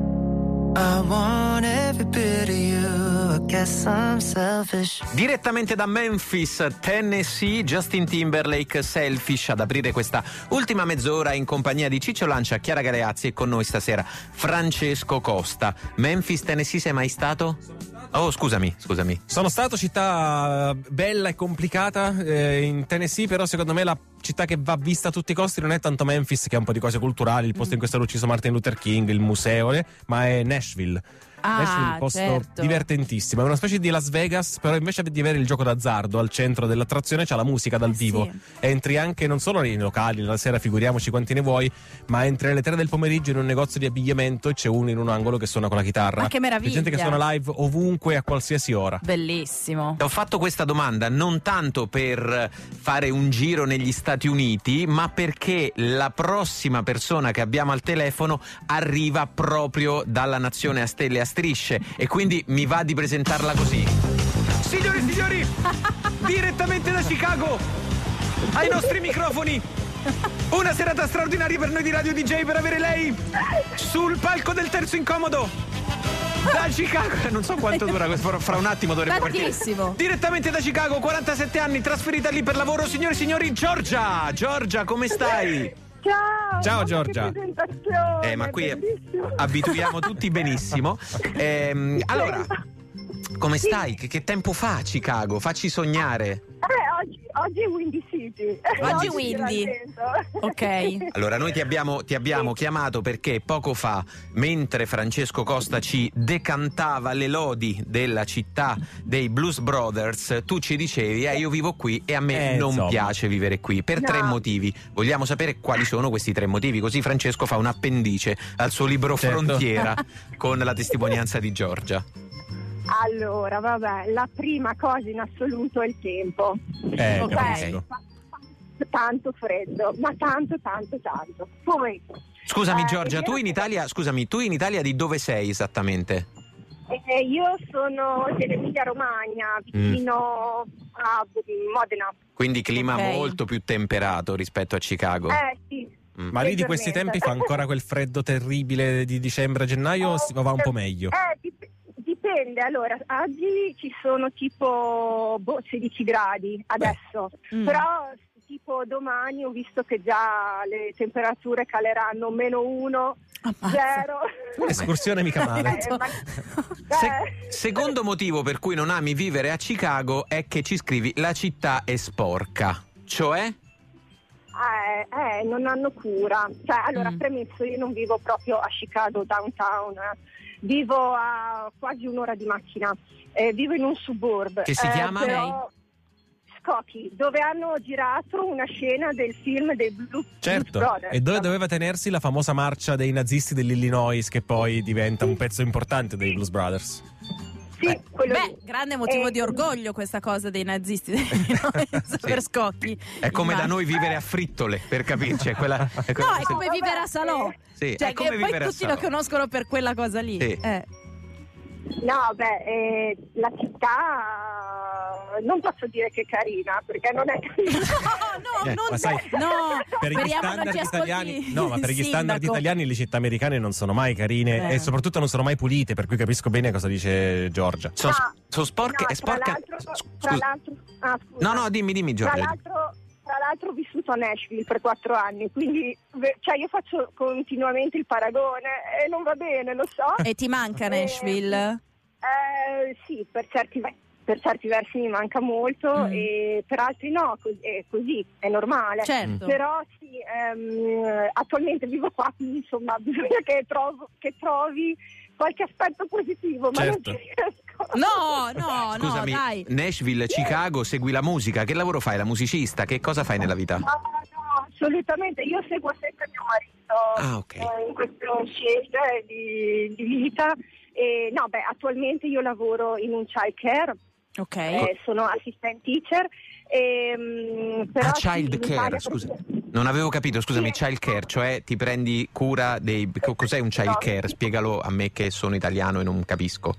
I want every bit of you. I guess I'm selfish. Direttamente da Memphis, Tennessee, Justin Timberlake, Selfish, ad aprire questa ultima mezz'ora in compagnia di Ciccio Lancia, Chiara Galeazzi e con noi stasera Francesco Costa. Memphis, Tennessee, sei mai stato? Oh, scusami, scusami. Sono stato, città bella e complicata eh, in Tennessee, però secondo me la città che va vista a tutti i costi non è tanto Memphis, che ha un po' di cose culturali, il posto in cui è stato ucciso Martin Luther King, il museo, eh, ma è Nashville. Ah, Nashville è un posto certo. divertentissimo, è una specie di Las Vegas, però invece di avere il gioco d'azzardo al centro dell'attrazione c'ha la musica dal vivo. Sì. Entri anche non solo nei locali, la sera figuriamoci quanti ne vuoi, ma entri alle tre del pomeriggio in un negozio di abbigliamento e c'è uno in un angolo che suona con la chitarra. Ma che meraviglia. C'è gente che suona live ovunque a qualsiasi ora. Bellissimo. Ho fatto questa domanda non tanto per fare un giro negli Stati Uniti, ma perché la prossima persona che abbiamo al telefono arriva proprio dalla nazione a stelle e a strisce, e quindi mi va di presentarla così. Signore e signori, direttamente da Chicago, ai nostri microfoni, una serata straordinaria per noi di Radio D J, per avere lei sul palco del Terzo Incomodo da Chicago. Non so quanto dura questo, fra un attimo dovrebbe partire. Tantissimo. Direttamente da Chicago, quarantasette anni, trasferita lì per lavoro, signori e signori, Giorgia. Giorgia, come stai? Ciao! Ciao mamma, Giorgia. che presentazione, Eh, ma qui bellissimo. abituiamo tutti benissimo. Ehm, allora, come stai? Che, che tempo fa a Chicago? Facci sognare. Eh, oggi, oggi è Windy City. Oggi si Windy. rallenta. Ok. Allora, noi ti abbiamo, ti abbiamo chiamato perché poco fa, mentre Francesco Costa ci decantava le lodi della città dei Blues Brothers, tu ci dicevi, eh, io vivo qui e a me Eh, non insomma. piace vivere qui, per No. tre motivi. Vogliamo sapere quali sono questi tre motivi, così Francesco fa un appendice al suo libro Certo. Frontiera con la testimonianza di Giorgia. Allora, vabbè, la prima cosa in assoluto è il tempo. Eh, Ok, capisco. fa- fa tanto freddo, ma tanto, tanto, tanto. Poi, Scusami eh, Giorgia, è tu vero in che- Italia, scusami, tu in Italia di dove sei esattamente? eh, io sono dell'Emilia Romagna, vicino a Modena. Quindi clima Ok. molto più temperato rispetto a Chicago. Eh sì. Mm. Ma lì di questi leggermente. tempi fa ancora quel freddo terribile di dicembre-gennaio o si- o va un po' meglio? Eh, dip- dipende, allora, oggi ci sono tipo boh, sedici gradi adesso, Mm. però tipo domani ho visto che già le temperature caleranno meno uno, Ammazza. zero. Un'escursione mica male. Eh, ma- Se- eh, secondo motivo per cui non ami vivere a Chicago è che ci scrivi la città è sporca, cioè? eh, eh, non hanno cura. Cioè, allora, Mm. premesso, io non vivo proprio a Chicago downtown, eh. Vivo a quasi un'ora di macchina, eh, vivo in un suburb. Che si eh, chiama? però- Skokie, dove hanno girato una scena del film dei Blue, Blues Certo, Brothers. e dove doveva tenersi la famosa marcia dei nazisti dell'Illinois, che poi diventa un pezzo importante dei Blues Brothers. Sì, quello Beh, lì. grande motivo Eh, di orgoglio questa cosa dei nazisti per Scocchi. È come da Immagino. noi vivere a Frittole, per capirci. È quella, è quella- No, è come vivere a Salò. Sì, Cioè, è come che poi vivere a tutti Salò. lo conoscono per quella cosa lì. Sì. Eh. No, beh, eh, la città non posso dire che è carina, perché non è carina. No, no, Eh, non ma sai, no. Per gli speriamo non standard ci ascolti italiani, no, ma per il gli standard sindaco. italiani le città americane non sono mai carine Eh. e soprattutto non sono mai pulite, per cui capisco bene cosa dice Giorgia. Sono, No, sono sporche, no, è tra sporca. l'altro, Scusa. tra l'altro, ah, scusa. No, no, dimmi, dimmi Tra Giorgia. l'altro, tra l'altro ho vissuto a Nashville per quattro anni, quindi cioè io faccio continuamente il paragone e non va bene, lo so. E ti manca Nashville? Eh, eh, sì, per certi, per certi versi mi manca molto, mm. e per altri no, è così, è normale. Certo. Però sì, ehm, attualmente vivo qua, quindi insomma bisogna che, trovo, che trovi qualche aspetto positivo, ma certo. non ci riesco. No, no, Scusami, no, dai. Nashville, Chicago, segui la musica. Che lavoro fai? La musicista? Che cosa fai nella vita? No, no, assolutamente. Io seguo sempre mio marito ah, okay. eh, in queste scelte di, di vita. E, no, beh, attualmente io lavoro in un child care. Ok. Eh, sono assistant teacher. E, mh, però ah, child sì, care, scusa. Non avevo capito, scusami, sì. child care, cioè ti prendi cura dei... Cos'è un child care? Spiegalo a me che sono italiano e non capisco.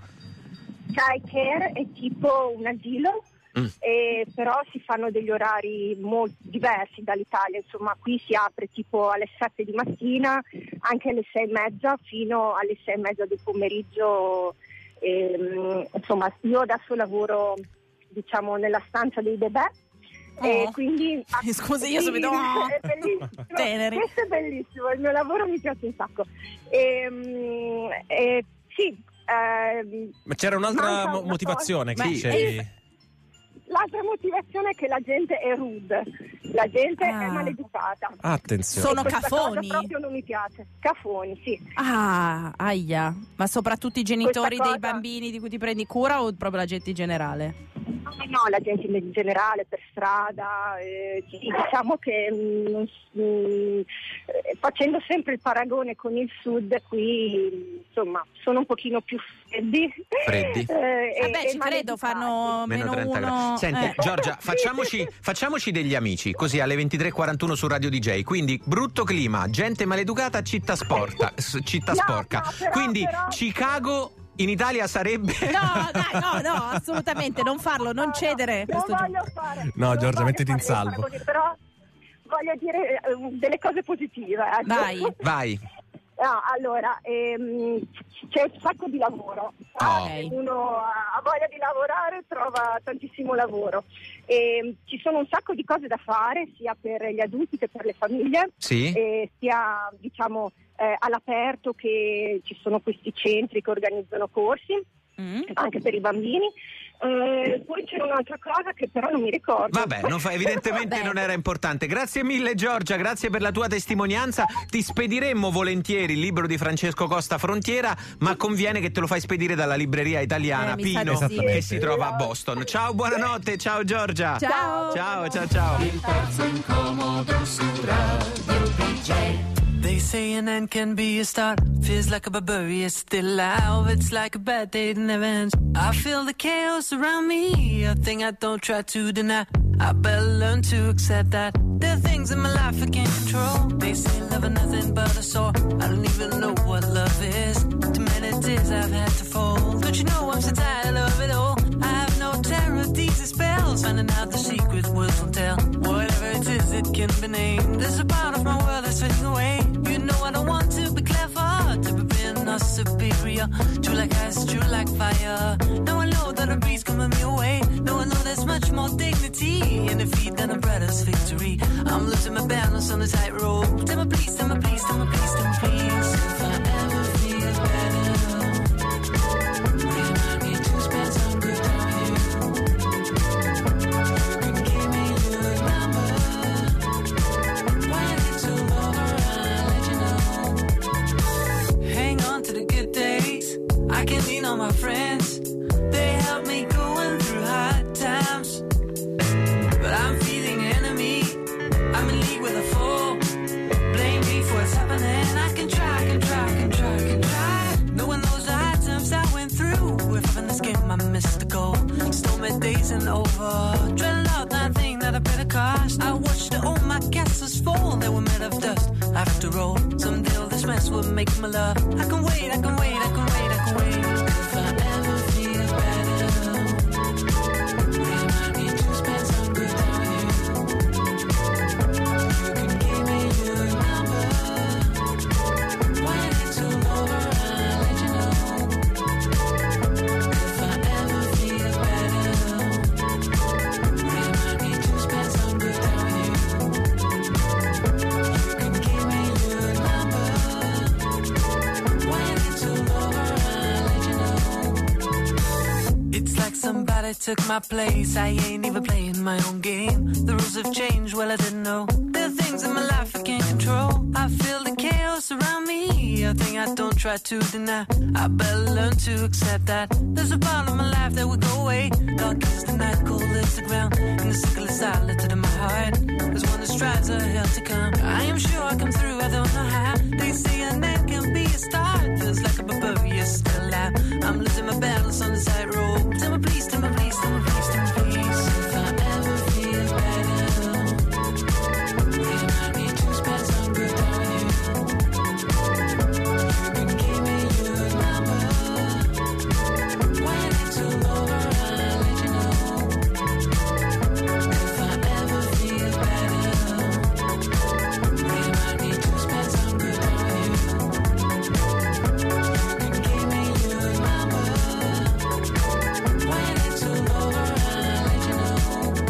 Child care è tipo un asilo, mm. eh, però si fanno degli orari molto diversi dall'Italia, insomma qui si apre tipo alle sette di mattina, anche alle sei e mezza fino alle sei e mezza del pomeriggio, eh, insomma io adesso lavoro diciamo nella stanza dei bebè. Oh. E quindi scusi, io subito oh. È bellissimo. Questo è bellissimo, il mio lavoro mi piace un sacco. E, e, sì. Eh, Ma c'era un'altra mo- motivazione che Beh, dicevi? L'altra motivazione è che la gente è rude, la gente ah. è maleducata. Attenzione. Sono Questa cafoni? cosa proprio non mi piace. Cafoni, sì. Ah, aia. Ma soprattutto i genitori Questa dei cosa... bambini di cui ti prendi cura o proprio la gente in generale? No, la gente in generale, per strada, eh, sì, diciamo che mh, mh, facendo sempre il paragone con il sud, qui insomma sono un pochino più freddi. Freddi? Eh, Vabbè, e, ci e credo, fanno meno meno trenta uno. gradi. Senti, eh. Giorgia, facciamoci, facciamoci degli amici, così alle ventitré e quarantuno su Radio D J. Quindi brutto clima, gente maleducata, città sporca, città No, sporca. no, però, Quindi però... Chicago in Italia sarebbe... No, dai, no, no, assolutamente, non farlo, non cedere. Non questo voglio fare, No, non Giorgia, voglio mettiti in fare dei salvo. paragoni, però voglio dire eh, delle cose positive. Ecco. Vai. Vai. No, allora, ehm, c'è un sacco di lavoro. Oh. Se uno ha voglia di lavorare trova tantissimo lavoro. E ci sono un sacco di cose da fare, sia per gli adulti che per le famiglie, Sì. e sia diciamo eh, all'aperto che ci sono questi centri che organizzano corsi, mm. anche per i bambini. Eh, poi c'è un'altra cosa che però non mi ricordo. Vabbè, non fa, evidentemente Vabbè. non era importante. Grazie mille Giorgia, grazie per la tua testimonianza. Ti spediremmo volentieri il libro di Francesco Costa Frontiera, ma conviene che te lo fai spedire dalla libreria italiana Eh, mi sa Pino, di sì. che si trova a Boston. Ciao, buonanotte, ciao Giorgia. Ciao. Ciao, ciao, ciao. Il pezzo incomodo su Radio D J. They say an end can be a start. Feels like a barbarian is still alive. It's like a bad day that never ends. I feel the chaos around me, a thing I don't try to deny. I better learn to accept that there are things in my life I can't control. They say love is nothing but a sore. I don't even know what love is. Too many tears I've had to fold. Don't you know I'm so tired of it all? I have no terror, these are spells. Finding out the secret words won't tell. Whatever it is, it can be named. There's a part of my world that's fading away. You know I don't want to be clever, to be being or superior. True like ice, true like fire. Now I know that a breeze coming me away. Now I know there's much more dignity in defeat than a brother's victory. I'm losing my balance on the tightrope. Tell me please, tell me please, tell me please, tell me please. If I ever feel better, remind me to spend some good time with you. You can give me your number. When it's all over, I'll let you know. Hang on to the good days. I can lean on my friends. They help me going through hard times. But I'm feeling enemy. I'm in league with a foe. Blame me for what's happening. I can try, I can try, I can try, I can try. Knowing those hard times I went through. If in this game I missed the goal. Stormy days and over. Dreading out that thing that I paid a cost. I watched all my castles fall. They were made of dust. After all, someday all this mess will make me love. I can wait, I can wait, I can wait, I can wait. If I ever feel better, remind me to spend some good time with you. You can give me your number. When it's all over, I'll let you know. If I ever feel better, remind me to spend some good time with you. boy took my place. I ain't even playing my own game. The rules have changed, well I didn't know. There are things in my life I can't control. I feel the chaos around me, a thing I don't try to deny. I better learn to accept that there's a part of my life that will go away. Dark is the night, cold is the ground, and the sickle is silent in my heart. There's one that strives a hell to come. I am sure I come through, I don't know how. They say a man can be a star. Feels like a barbarian still alive. I'm losing my battles on the side road. Tell me please, tell me please, tell me please, tell me please. If I ever feel better, remind me to spend some good on you. You can give me your number. When it's all over, I'll let you know. If I ever feel better, remind me to spend some good on you. You can give me your number. When it's all over, I'll let you know.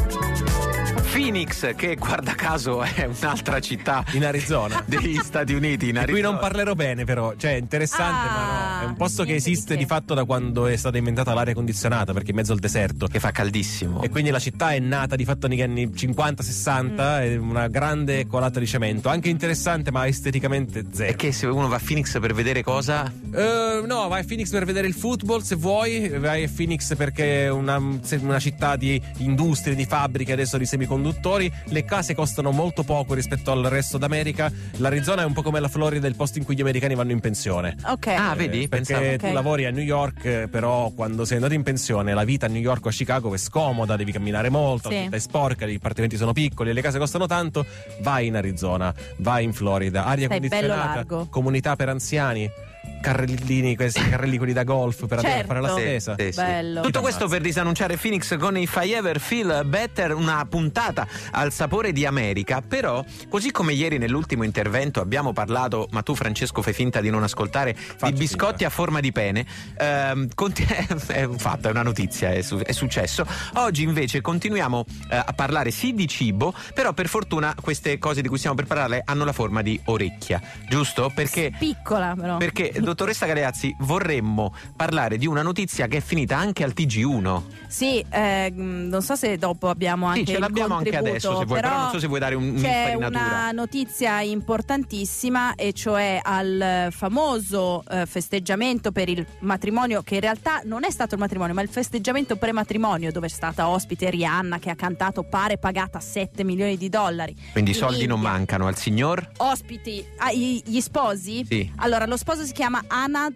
Phoenix, che guarda caso è un'altra città in Arizona degli Stati Uniti, in di Arizona. cui non parlerò bene, però, cioè è interessante, Ah, ma no, è un posto che niente di esiste che. di fatto da quando è stata inventata l'aria condizionata, perché in mezzo al deserto, che fa caldissimo, e quindi la città è nata di fatto negli anni cinquanta sessanta, Mm. è una grande colata di cemento, anche interessante ma esteticamente zero. E che se uno va a Phoenix per vedere cosa? Eh, no, vai a Phoenix per vedere il football se vuoi, vai a Phoenix perché è una, una città di industrie, di fabbriche adesso di semiconduttori, le case costano molto poco rispetto al resto d'America. L'Arizona è un po' come la Florida, il posto in cui gli americani vanno in pensione. Ok. Ah, vedi? Eh, perché Pensavo. tu Ok. lavori a New York, eh, però quando sei andato in pensione la vita a New York o a Chicago è scomoda, devi camminare molto, Sì. la città è sporca, gli appartamenti sono piccoli, le case costano tanto. Vai in Arizona, vai in Florida, aria Stai bello condizionata, largo. comunità per anziani, carrellini, questi carrelli quelli da golf per andare a fare la Certo. stesa. Sì, sì. Bello. Tutto questo per disannunciare Phoenix con If I Ever Feel Better, una puntata al sapore di America. Però, così come ieri nell'ultimo intervento abbiamo parlato, ma tu Francesco fai finta di non ascoltare, di biscotti finta. a forma di pene, ehm, conti- è un fatto, è una notizia, è, su- è successo. Oggi invece continuiamo eh, a parlare sì di cibo, però per fortuna queste cose di cui stiamo per parlare hanno la forma di orecchia, giusto? Perché Piccola però. perché, dottoressa Galeazzi, vorremmo parlare di una notizia che è finita anche al T G uno. Sì, eh, non so se dopo abbiamo anche Sì, ce il l'abbiamo anche contributo, adesso, se vuoi, però non so se vuoi dare un- c'è un'infarinatura. una notizia importantissima, e cioè al famoso eh, festeggiamento per il matrimonio, che in realtà non è stato il matrimonio, ma il festeggiamento prematrimonio, dove è stata ospite Rihanna, che ha cantato pare pagata sette milioni di dollari. Quindi i In soldi non India. mancano al signor? Ospiti, ah, i- gli sposi? Sì. Allora, lo sposo si chiama Anant,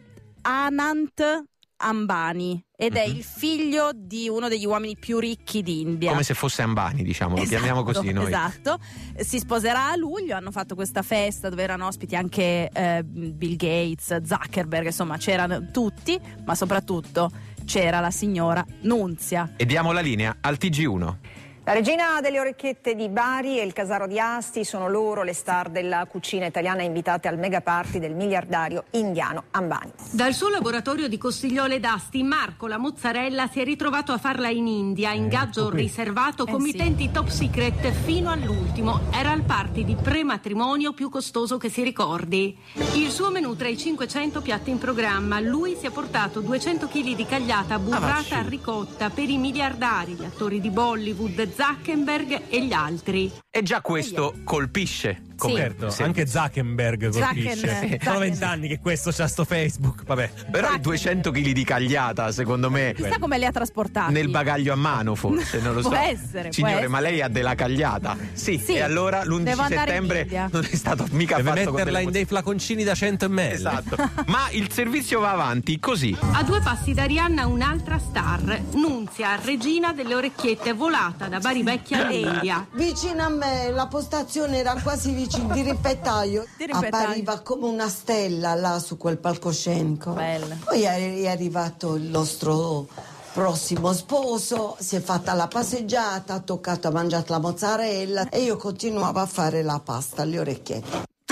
Anant Ambani ed è Mhm. il figlio di uno degli uomini più ricchi d'India. Come se fosse Ambani, diciamo, lo Esatto, chiamiamo così noi. Esatto, si sposerà a luglio, hanno fatto questa festa dove erano ospiti anche eh, Bill Gates, Zuckerberg, insomma c'erano tutti, ma soprattutto c'era la signora Nunzia. E diamo la linea al T G uno. La regina delle orecchiette di Bari e il casaro di Asti sono loro le star della cucina italiana invitate al mega party del miliardario indiano Ambani. Dal suo laboratorio di Costigliole d'Asti, Marco la mozzarella si è ritrovato a farla in India, ingaggio qui. riservato, Eh, committenti top secret fino all'ultimo. Era il party di prematrimonio più costoso che si ricordi. Il suo menù tra i cinquecento piatti in programma. Lui si è portato duecento chili di cagliata burrata a ricotta per i miliardari, gli attori di Bollywood, Zuckerberg e gli altri. E già questo colpisce. Come Certo, se- anche Zuckerberg colpisce. Zucken- Sono vent'anni che questo c'ha sto Facebook, vabbè. Però i duecento chili di cagliata, secondo me, Chissà come li ha trasportati. nel bagaglio a mano forse, non lo so. Può essere, può Signore, essere. ma lei ha della cagliata? Sì, Sì, e allora l'undici devo andare in settembre India. non è stato mica Deve fatto con metterla delle in dei flaconcini da cento millilitri. Esatto. Ma il servizio va avanti così. A due passi da Rihanna un'altra star, Nunzia, regina delle orecchiette, volata da Bari Vecchia all'India. Vicino a me la postazione era quasi vicino di ripettaio. Di ripettaio. Appariva come una stella là su quel palcoscenico. Bella. Poi è, è arrivato il nostro prossimo sposo, si è fatta la passeggiata, ha toccato, ha mangiato la mozzarella e io continuavo a fare la pasta alle orecchiette.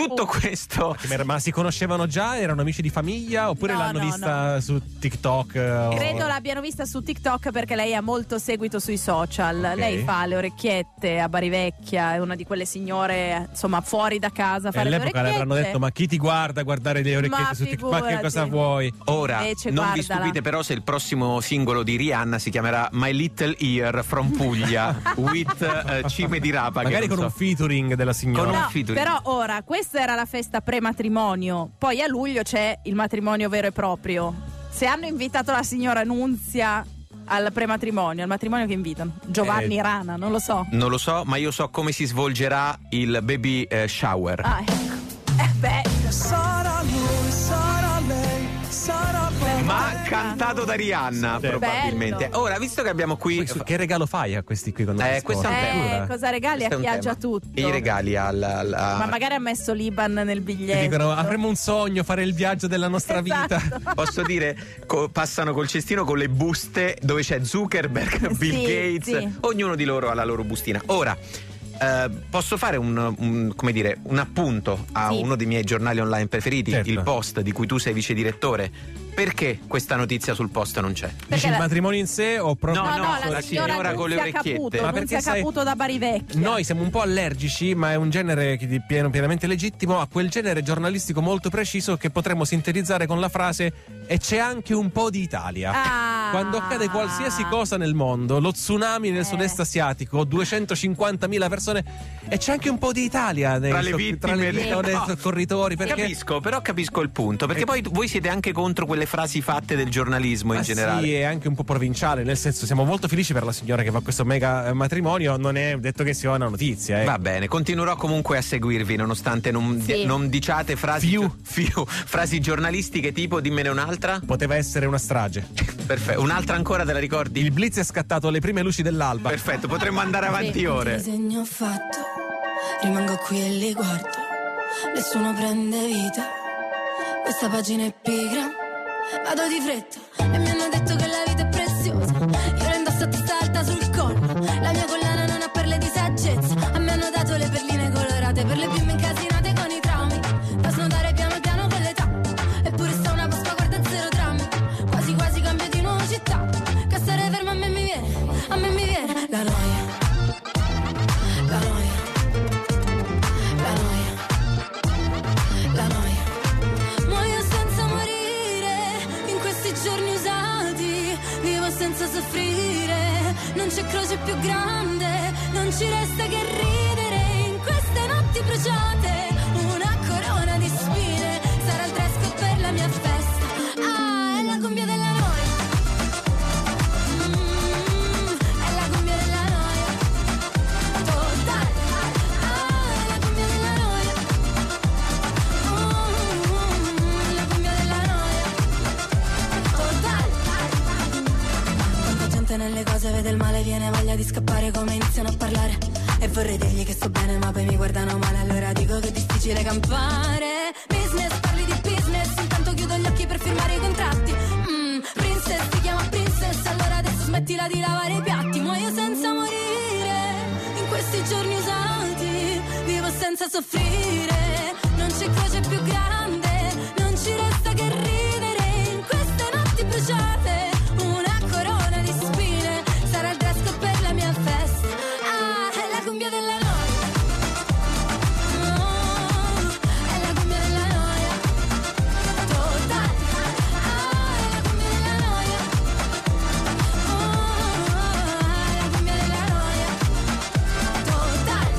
tutto questo. Ma si conoscevano già? Erano amici di famiglia? Oppure No, l'hanno no, vista su TikTok? o- Credo l'abbiano vista su TikTok perché lei ha molto seguito sui social. Ok. Lei fa le orecchiette a Bari Vecchia, è una di quelle signore, insomma, fuori da casa a E fare le all'epoca le orecchiette. avranno detto: ma chi ti guarda a guardare le orecchiette Ma su TikTok? Ma che figurati. cosa vuoi? Ora, Invece, non vi guardala. stupite però se il prossimo singolo di Rihanna si chiamerà My Little Ear from Puglia with eh, Cime di Rapa. che Magari non con so. un featuring della signora. Con un No, featuring. però ora, questa era la festa pre-matrimonio, poi a luglio c'è il matrimonio vero e proprio. Se hanno invitato la signora Nunzia al pre-matrimonio, al matrimonio che invitano? Giovanni Eh, Rana, non lo so. Non lo so, ma io so come si svolgerà il baby eh, shower. Ah, ecco. Eh beh, Sarà lui, sarà lei, sarà lei. Ma cantato da Rihanna, Sì. probabilmente. Bello. Ora, visto che abbiamo qui. Su- Che regalo fai a questi qui quando Eh, ti questo è un sposi? tema. eh, cosa regali a Questo è chi un ha già tema. tutto? E i regali al. al- a- Ma magari ha messo l'Iban nel Ti biglietto. dicono: avremo un sogno, fare il viaggio della nostra Esatto. vita. Posso dire, co- passano col cestino con le buste dove c'è Zuckerberg, Bill Sì, Gates, sì. ognuno di loro ha la loro bustina. Ora, eh, posso fare un, un- come dire, un appunto a Sì. uno dei miei giornali online preferiti, Certo. il Post, di cui tu sei vice direttore. Perché questa notizia sul Post non c'è? Dici il la- matrimonio in sé o proprio. No, No, no, no, la, la signora, signora con le Nunzia orecchiette. Caputo, Ma Nunzia perché sai- Caputo da Bari Vecchia. Noi siamo un po' allergici, ma è un genere che di pieno, pienamente legittimo, a quel genere giornalistico molto preciso che potremmo sintetizzare con la frase: e c'è anche un po' di Italia. Ah. Quando accade qualsiasi cosa nel mondo, lo tsunami nel Eh. sud-est asiatico, duecentocinquantamila persone, e c'è anche un po' di Italia nei Tra le so- vittime, tra le le- vittime, no. nei soccorritori. Perché Capisco, però capisco il punto. Perché poi voi siete anche contro quelle frasi fatte del giornalismo in Ma generale. sì, è anche un po' provinciale, nel senso siamo molto felici per la signora che fa questo mega eh, matrimonio, non è detto che sia una notizia. Eh. Va bene, continuerò comunque a seguirvi nonostante non, Sì. non diciate frasi, Fiu. fiu- frasi giornalistiche tipo dimmene un'altra. Poteva essere una strage. Perfetto, un'altra ancora te la ricordi? Il blitz è scattato alle prime luci dell'alba. Perfetto, potremmo andare avanti Sì. ore. Disegno fatto, rimango qui e li guardo, nessuno prende vita, questa pagina è pigra, vado di fretta e mi hanno detto che la vita è preziosa, io la indosso a testa alta sul collo, la mia collana non ha perle di saggezza, a me hanno dato le perline colorate per le bimbe incasinate con i traumi, da snodare piano piano con l'età, eppure sta una Pasqua guarda zero drammi, quasi quasi cambio di nuovo città, che stare fermo a me mi viene, a me mi viene la noia. La noia, la noia, la noia. Muoio senza morire, in questi giorni usati, vivo senza soffrire, non c'è croce più grande, non ci resta che ridere, in queste notti bruciate, una corona di spine, sarà il dress code per la mia festa, ah, è la cumbia della noia, mm, è la cumbia della noia, totale. Nelle cose vede il male, viene voglia di scappare come iniziano a parlare e vorrei dirgli che sto bene ma poi mi guardano male, allora dico che è difficile campare. Business, parli di business, intanto chiudo gli occhi per firmare i contratti. mm, Princess, ti chiama princess, allora adesso smettila di lavare i piatti. Muoio senza morire, in questi giorni usati, vivo senza soffrire, non c'è croce più grande, non ci resta che ridere, in queste notti bruciate, una corona di spine, sarà il dress code per la mia festa, ah, è la cumbia della noia, oh, è la cumbia della noia, totale, ah, è la cumbia della noia, oh, è la cumbia della noia, totale.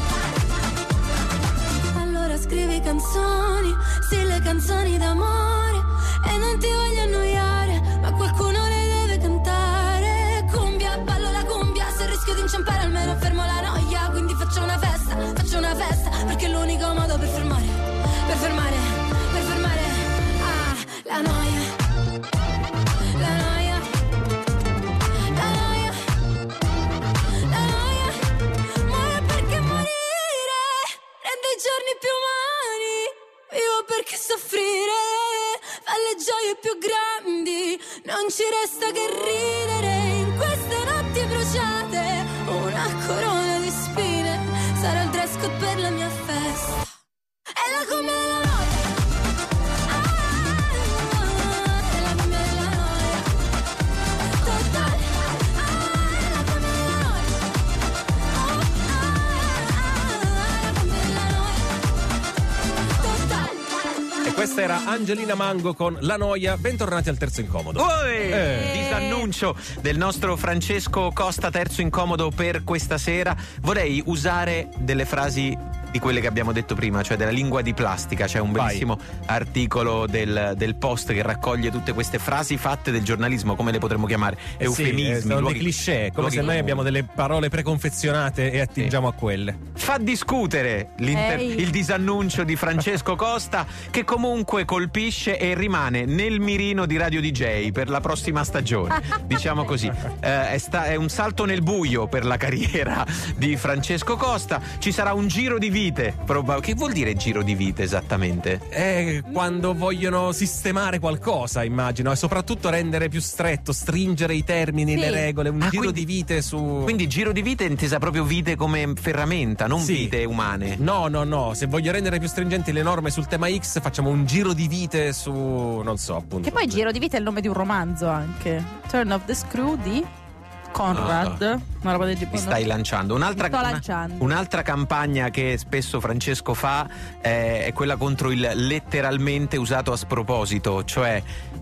Allora scrivi canzoni, sì, le canzoni d'amore, e non ti voglio annoiare, ma qualcuno le deve cantare. Cumbia, ballo la cumbia, se rischio di inciampare almeno fermo la noia, quindi faccio una festa, faccio una festa, perché è l'unico modo per fermare, per fermare, per fermare, ah, la noia, la noia, la noia, la noia, muore perché morire rende i giorni più umani, vivo perché soffrire fa le gioie più grandi, non ci resta che ridere, in queste notti bruciate, una corona di spine, sarà il dress code per la mia festa, è la la cumbia della noia. Ah, la cumbia della noia. Total. Ah, la cumbia della noia. Oh, ah, la cumbia della noia. Total. E questa era Angelina Mango con La Noia. Bentornati al terzo incomodo. Uè! Eh. Disannuncio del nostro Francesco Costa, terzo incomodo per questa sera. Vorrei usare delle frasi di quelle che abbiamo detto prima, cioè della lingua di plastica. C'è un bellissimo Vai. articolo del, del Post che raccoglie tutte queste frasi fatte del giornalismo, come le potremmo chiamare? Eh sì, Eufemismi, eh, sono luoghi- dei cliché, come luoghi se noi comuni. abbiamo delle parole preconfezionate e attingiamo a quelle. Fa discutere l'inter- Ehi. il disannuncio di Francesco Costa, che comunque colpisce e rimane nel mirino di Radio D J per la prossima stagione, diciamo così. Eh, è, sta- è un salto nel buio per la carriera di Francesco Costa. Ci sarà un giro di vite proba- che vuol dire giro di vite esattamente? Eh, quando vogliono sistemare qualcosa, immagino, e soprattutto rendere più stretto, stringere i termini, Sì. le regole, un Ah, giro quindi- di vite su. Quindi giro di vite è intesa proprio vite come ferramenta, non Sì. vite umane. No, no, no, se voglio rendere più stringenti le norme sul tema X, facciamo un giro di vite su, non so, appunto. Che poi Giro di vita è il nome di un romanzo anche. Turn of the Screw di Conrad. Una roba del Mi stai lanciando. Un'altra, Mi sto una- lanciando. un'altra campagna che spesso Francesco fa eh, è quella contro il letteralmente usato a sproposito, cioè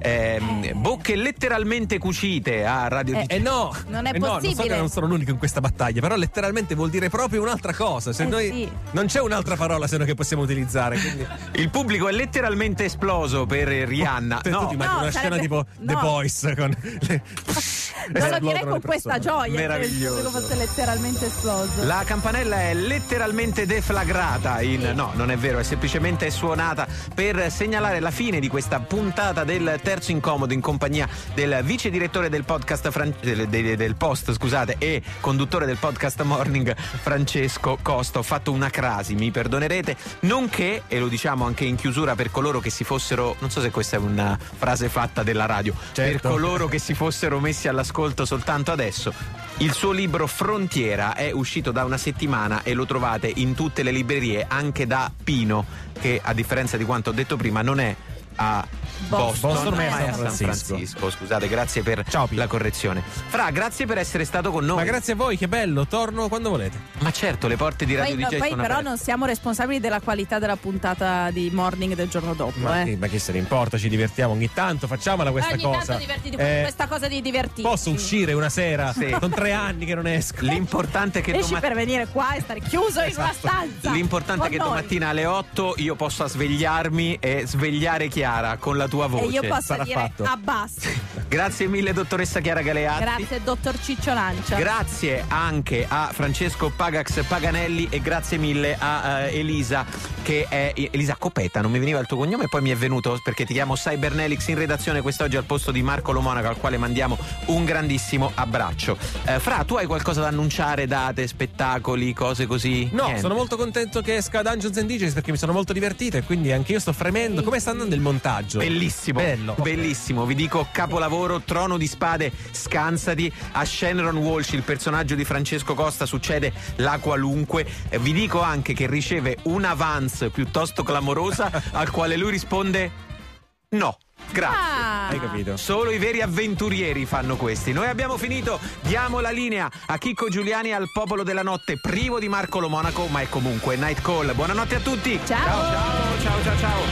ehm, bocche letteralmente cucite a Radio Eh, D J. eh no, Non è eh no, non so possibile. che non sono l'unico in questa battaglia, però letteralmente vuol dire proprio un'altra cosa. Se Eh noi sì. non c'è un'altra parola se no che possiamo utilizzare. Quindi Il pubblico è letteralmente esploso per Rihanna. te, tu No, ti immagini No, una sarebbe- scena tipo The no. Boys con le... Non lo direi con questa gioia. Meraviglioso. Se fosse letteralmente esploso. La campanella è letteralmente deflagrata in... No, non è vero, è semplicemente suonata per segnalare la fine di questa puntata del terzo incomodo in compagnia del vice direttore del podcast Fran- del, del- del Post, scusate, e conduttore del podcast Morning Francesco Costa. Ho fatto una crasi, mi perdonerete, nonché, e lo diciamo anche in chiusura per coloro che si fossero, non so se questa è una frase fatta della radio, Certo. per coloro che si fossero messi all'ascolto soltanto adesso, il suo libro Frontiera è uscito da una settimana e lo trovate in tutte le librerie, anche da Pino, che a differenza di quanto ho detto prima non è a Boston, Boston, ma è a ma è a San San Francisco. Francisco. Scusate, grazie per Ciao, Pino. la correzione. Fra, grazie per essere stato con noi. Ma grazie a voi, che bello, torno quando volete. Ma certo, le porte di Radio Poi, D J poi sono però aperte. non siamo responsabili della qualità della puntata di Morning del giorno dopo. Ma, eh. che, ma che se ne importa, ci divertiamo ogni tanto, facciamola questa Ogni cosa. tanto divertiti, Eh, questa cosa di divertirci. Posso uscire una sera? Sì. Sono tre anni che non esco. L'importante è che Esci domani... per venire qua e stare chiuso in una Esatto. stanza. L'importante è con che noi. domattina alle otto io possa svegliarmi e svegliare Chiara con la tua voce. E io posso sarà dire fatto. abbassa. Grazie mille dottoressa Chiara Galeazzi. Grazie dottor Ciccio Lancia. Grazie anche a Francesco Pagax Paganelli e grazie mille a eh, Elisa, che è Elisa Copetta, non mi veniva il tuo cognome e poi mi è venuto perché ti chiamo Cybernelix in redazione quest'oggi al posto di Marco Lo Monaco, al quale mandiamo un grandissimo abbraccio. Eh, Fra, tu hai qualcosa da annunciare, date, spettacoli, cose così? No, Niente. sono molto contento che esca Dungeons and D Js perché mi sono molto divertito e quindi anche io sto fremendo. Come sta andando il montaggio? Bellissimo, Bello. bellissimo, vi dico capolavoro, Trono di Spade, scansati. A Shenron Walsh, il personaggio di Francesco Costa, succede la qualunque. Eh, vi dico anche che riceve un avance piuttosto clamorosa al quale lui risponde no. Grazie. Ah. Hai capito? Solo i veri avventurieri fanno questi. Noi abbiamo finito, diamo la linea a Chicco Giuliani e al Popolo della Notte, privo di Marco Lo Monaco, ma è comunque Night Call. Buonanotte a tutti. Ciao. Ciao, ciao, ciao, ciao, ciao.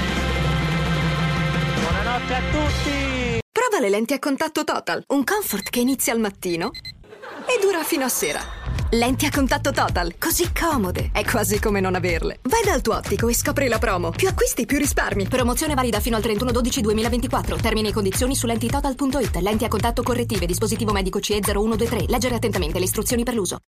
Buonanotte a tutti. Prova le lenti a contatto Total, un comfort che inizia al mattino e dura fino a sera. Lenti a contatto Total, così comode, è quasi come non averle. Vai dal tuo ottico e scopri la promo. Più acquisti, più risparmi. Promozione valida fino al trentuno dicembre duemilaventiquattro. Termini e condizioni su lentitotal punto it. Lenti a contatto correttive, dispositivo medico C E zero uno due tre. Leggere attentamente le istruzioni per l'uso.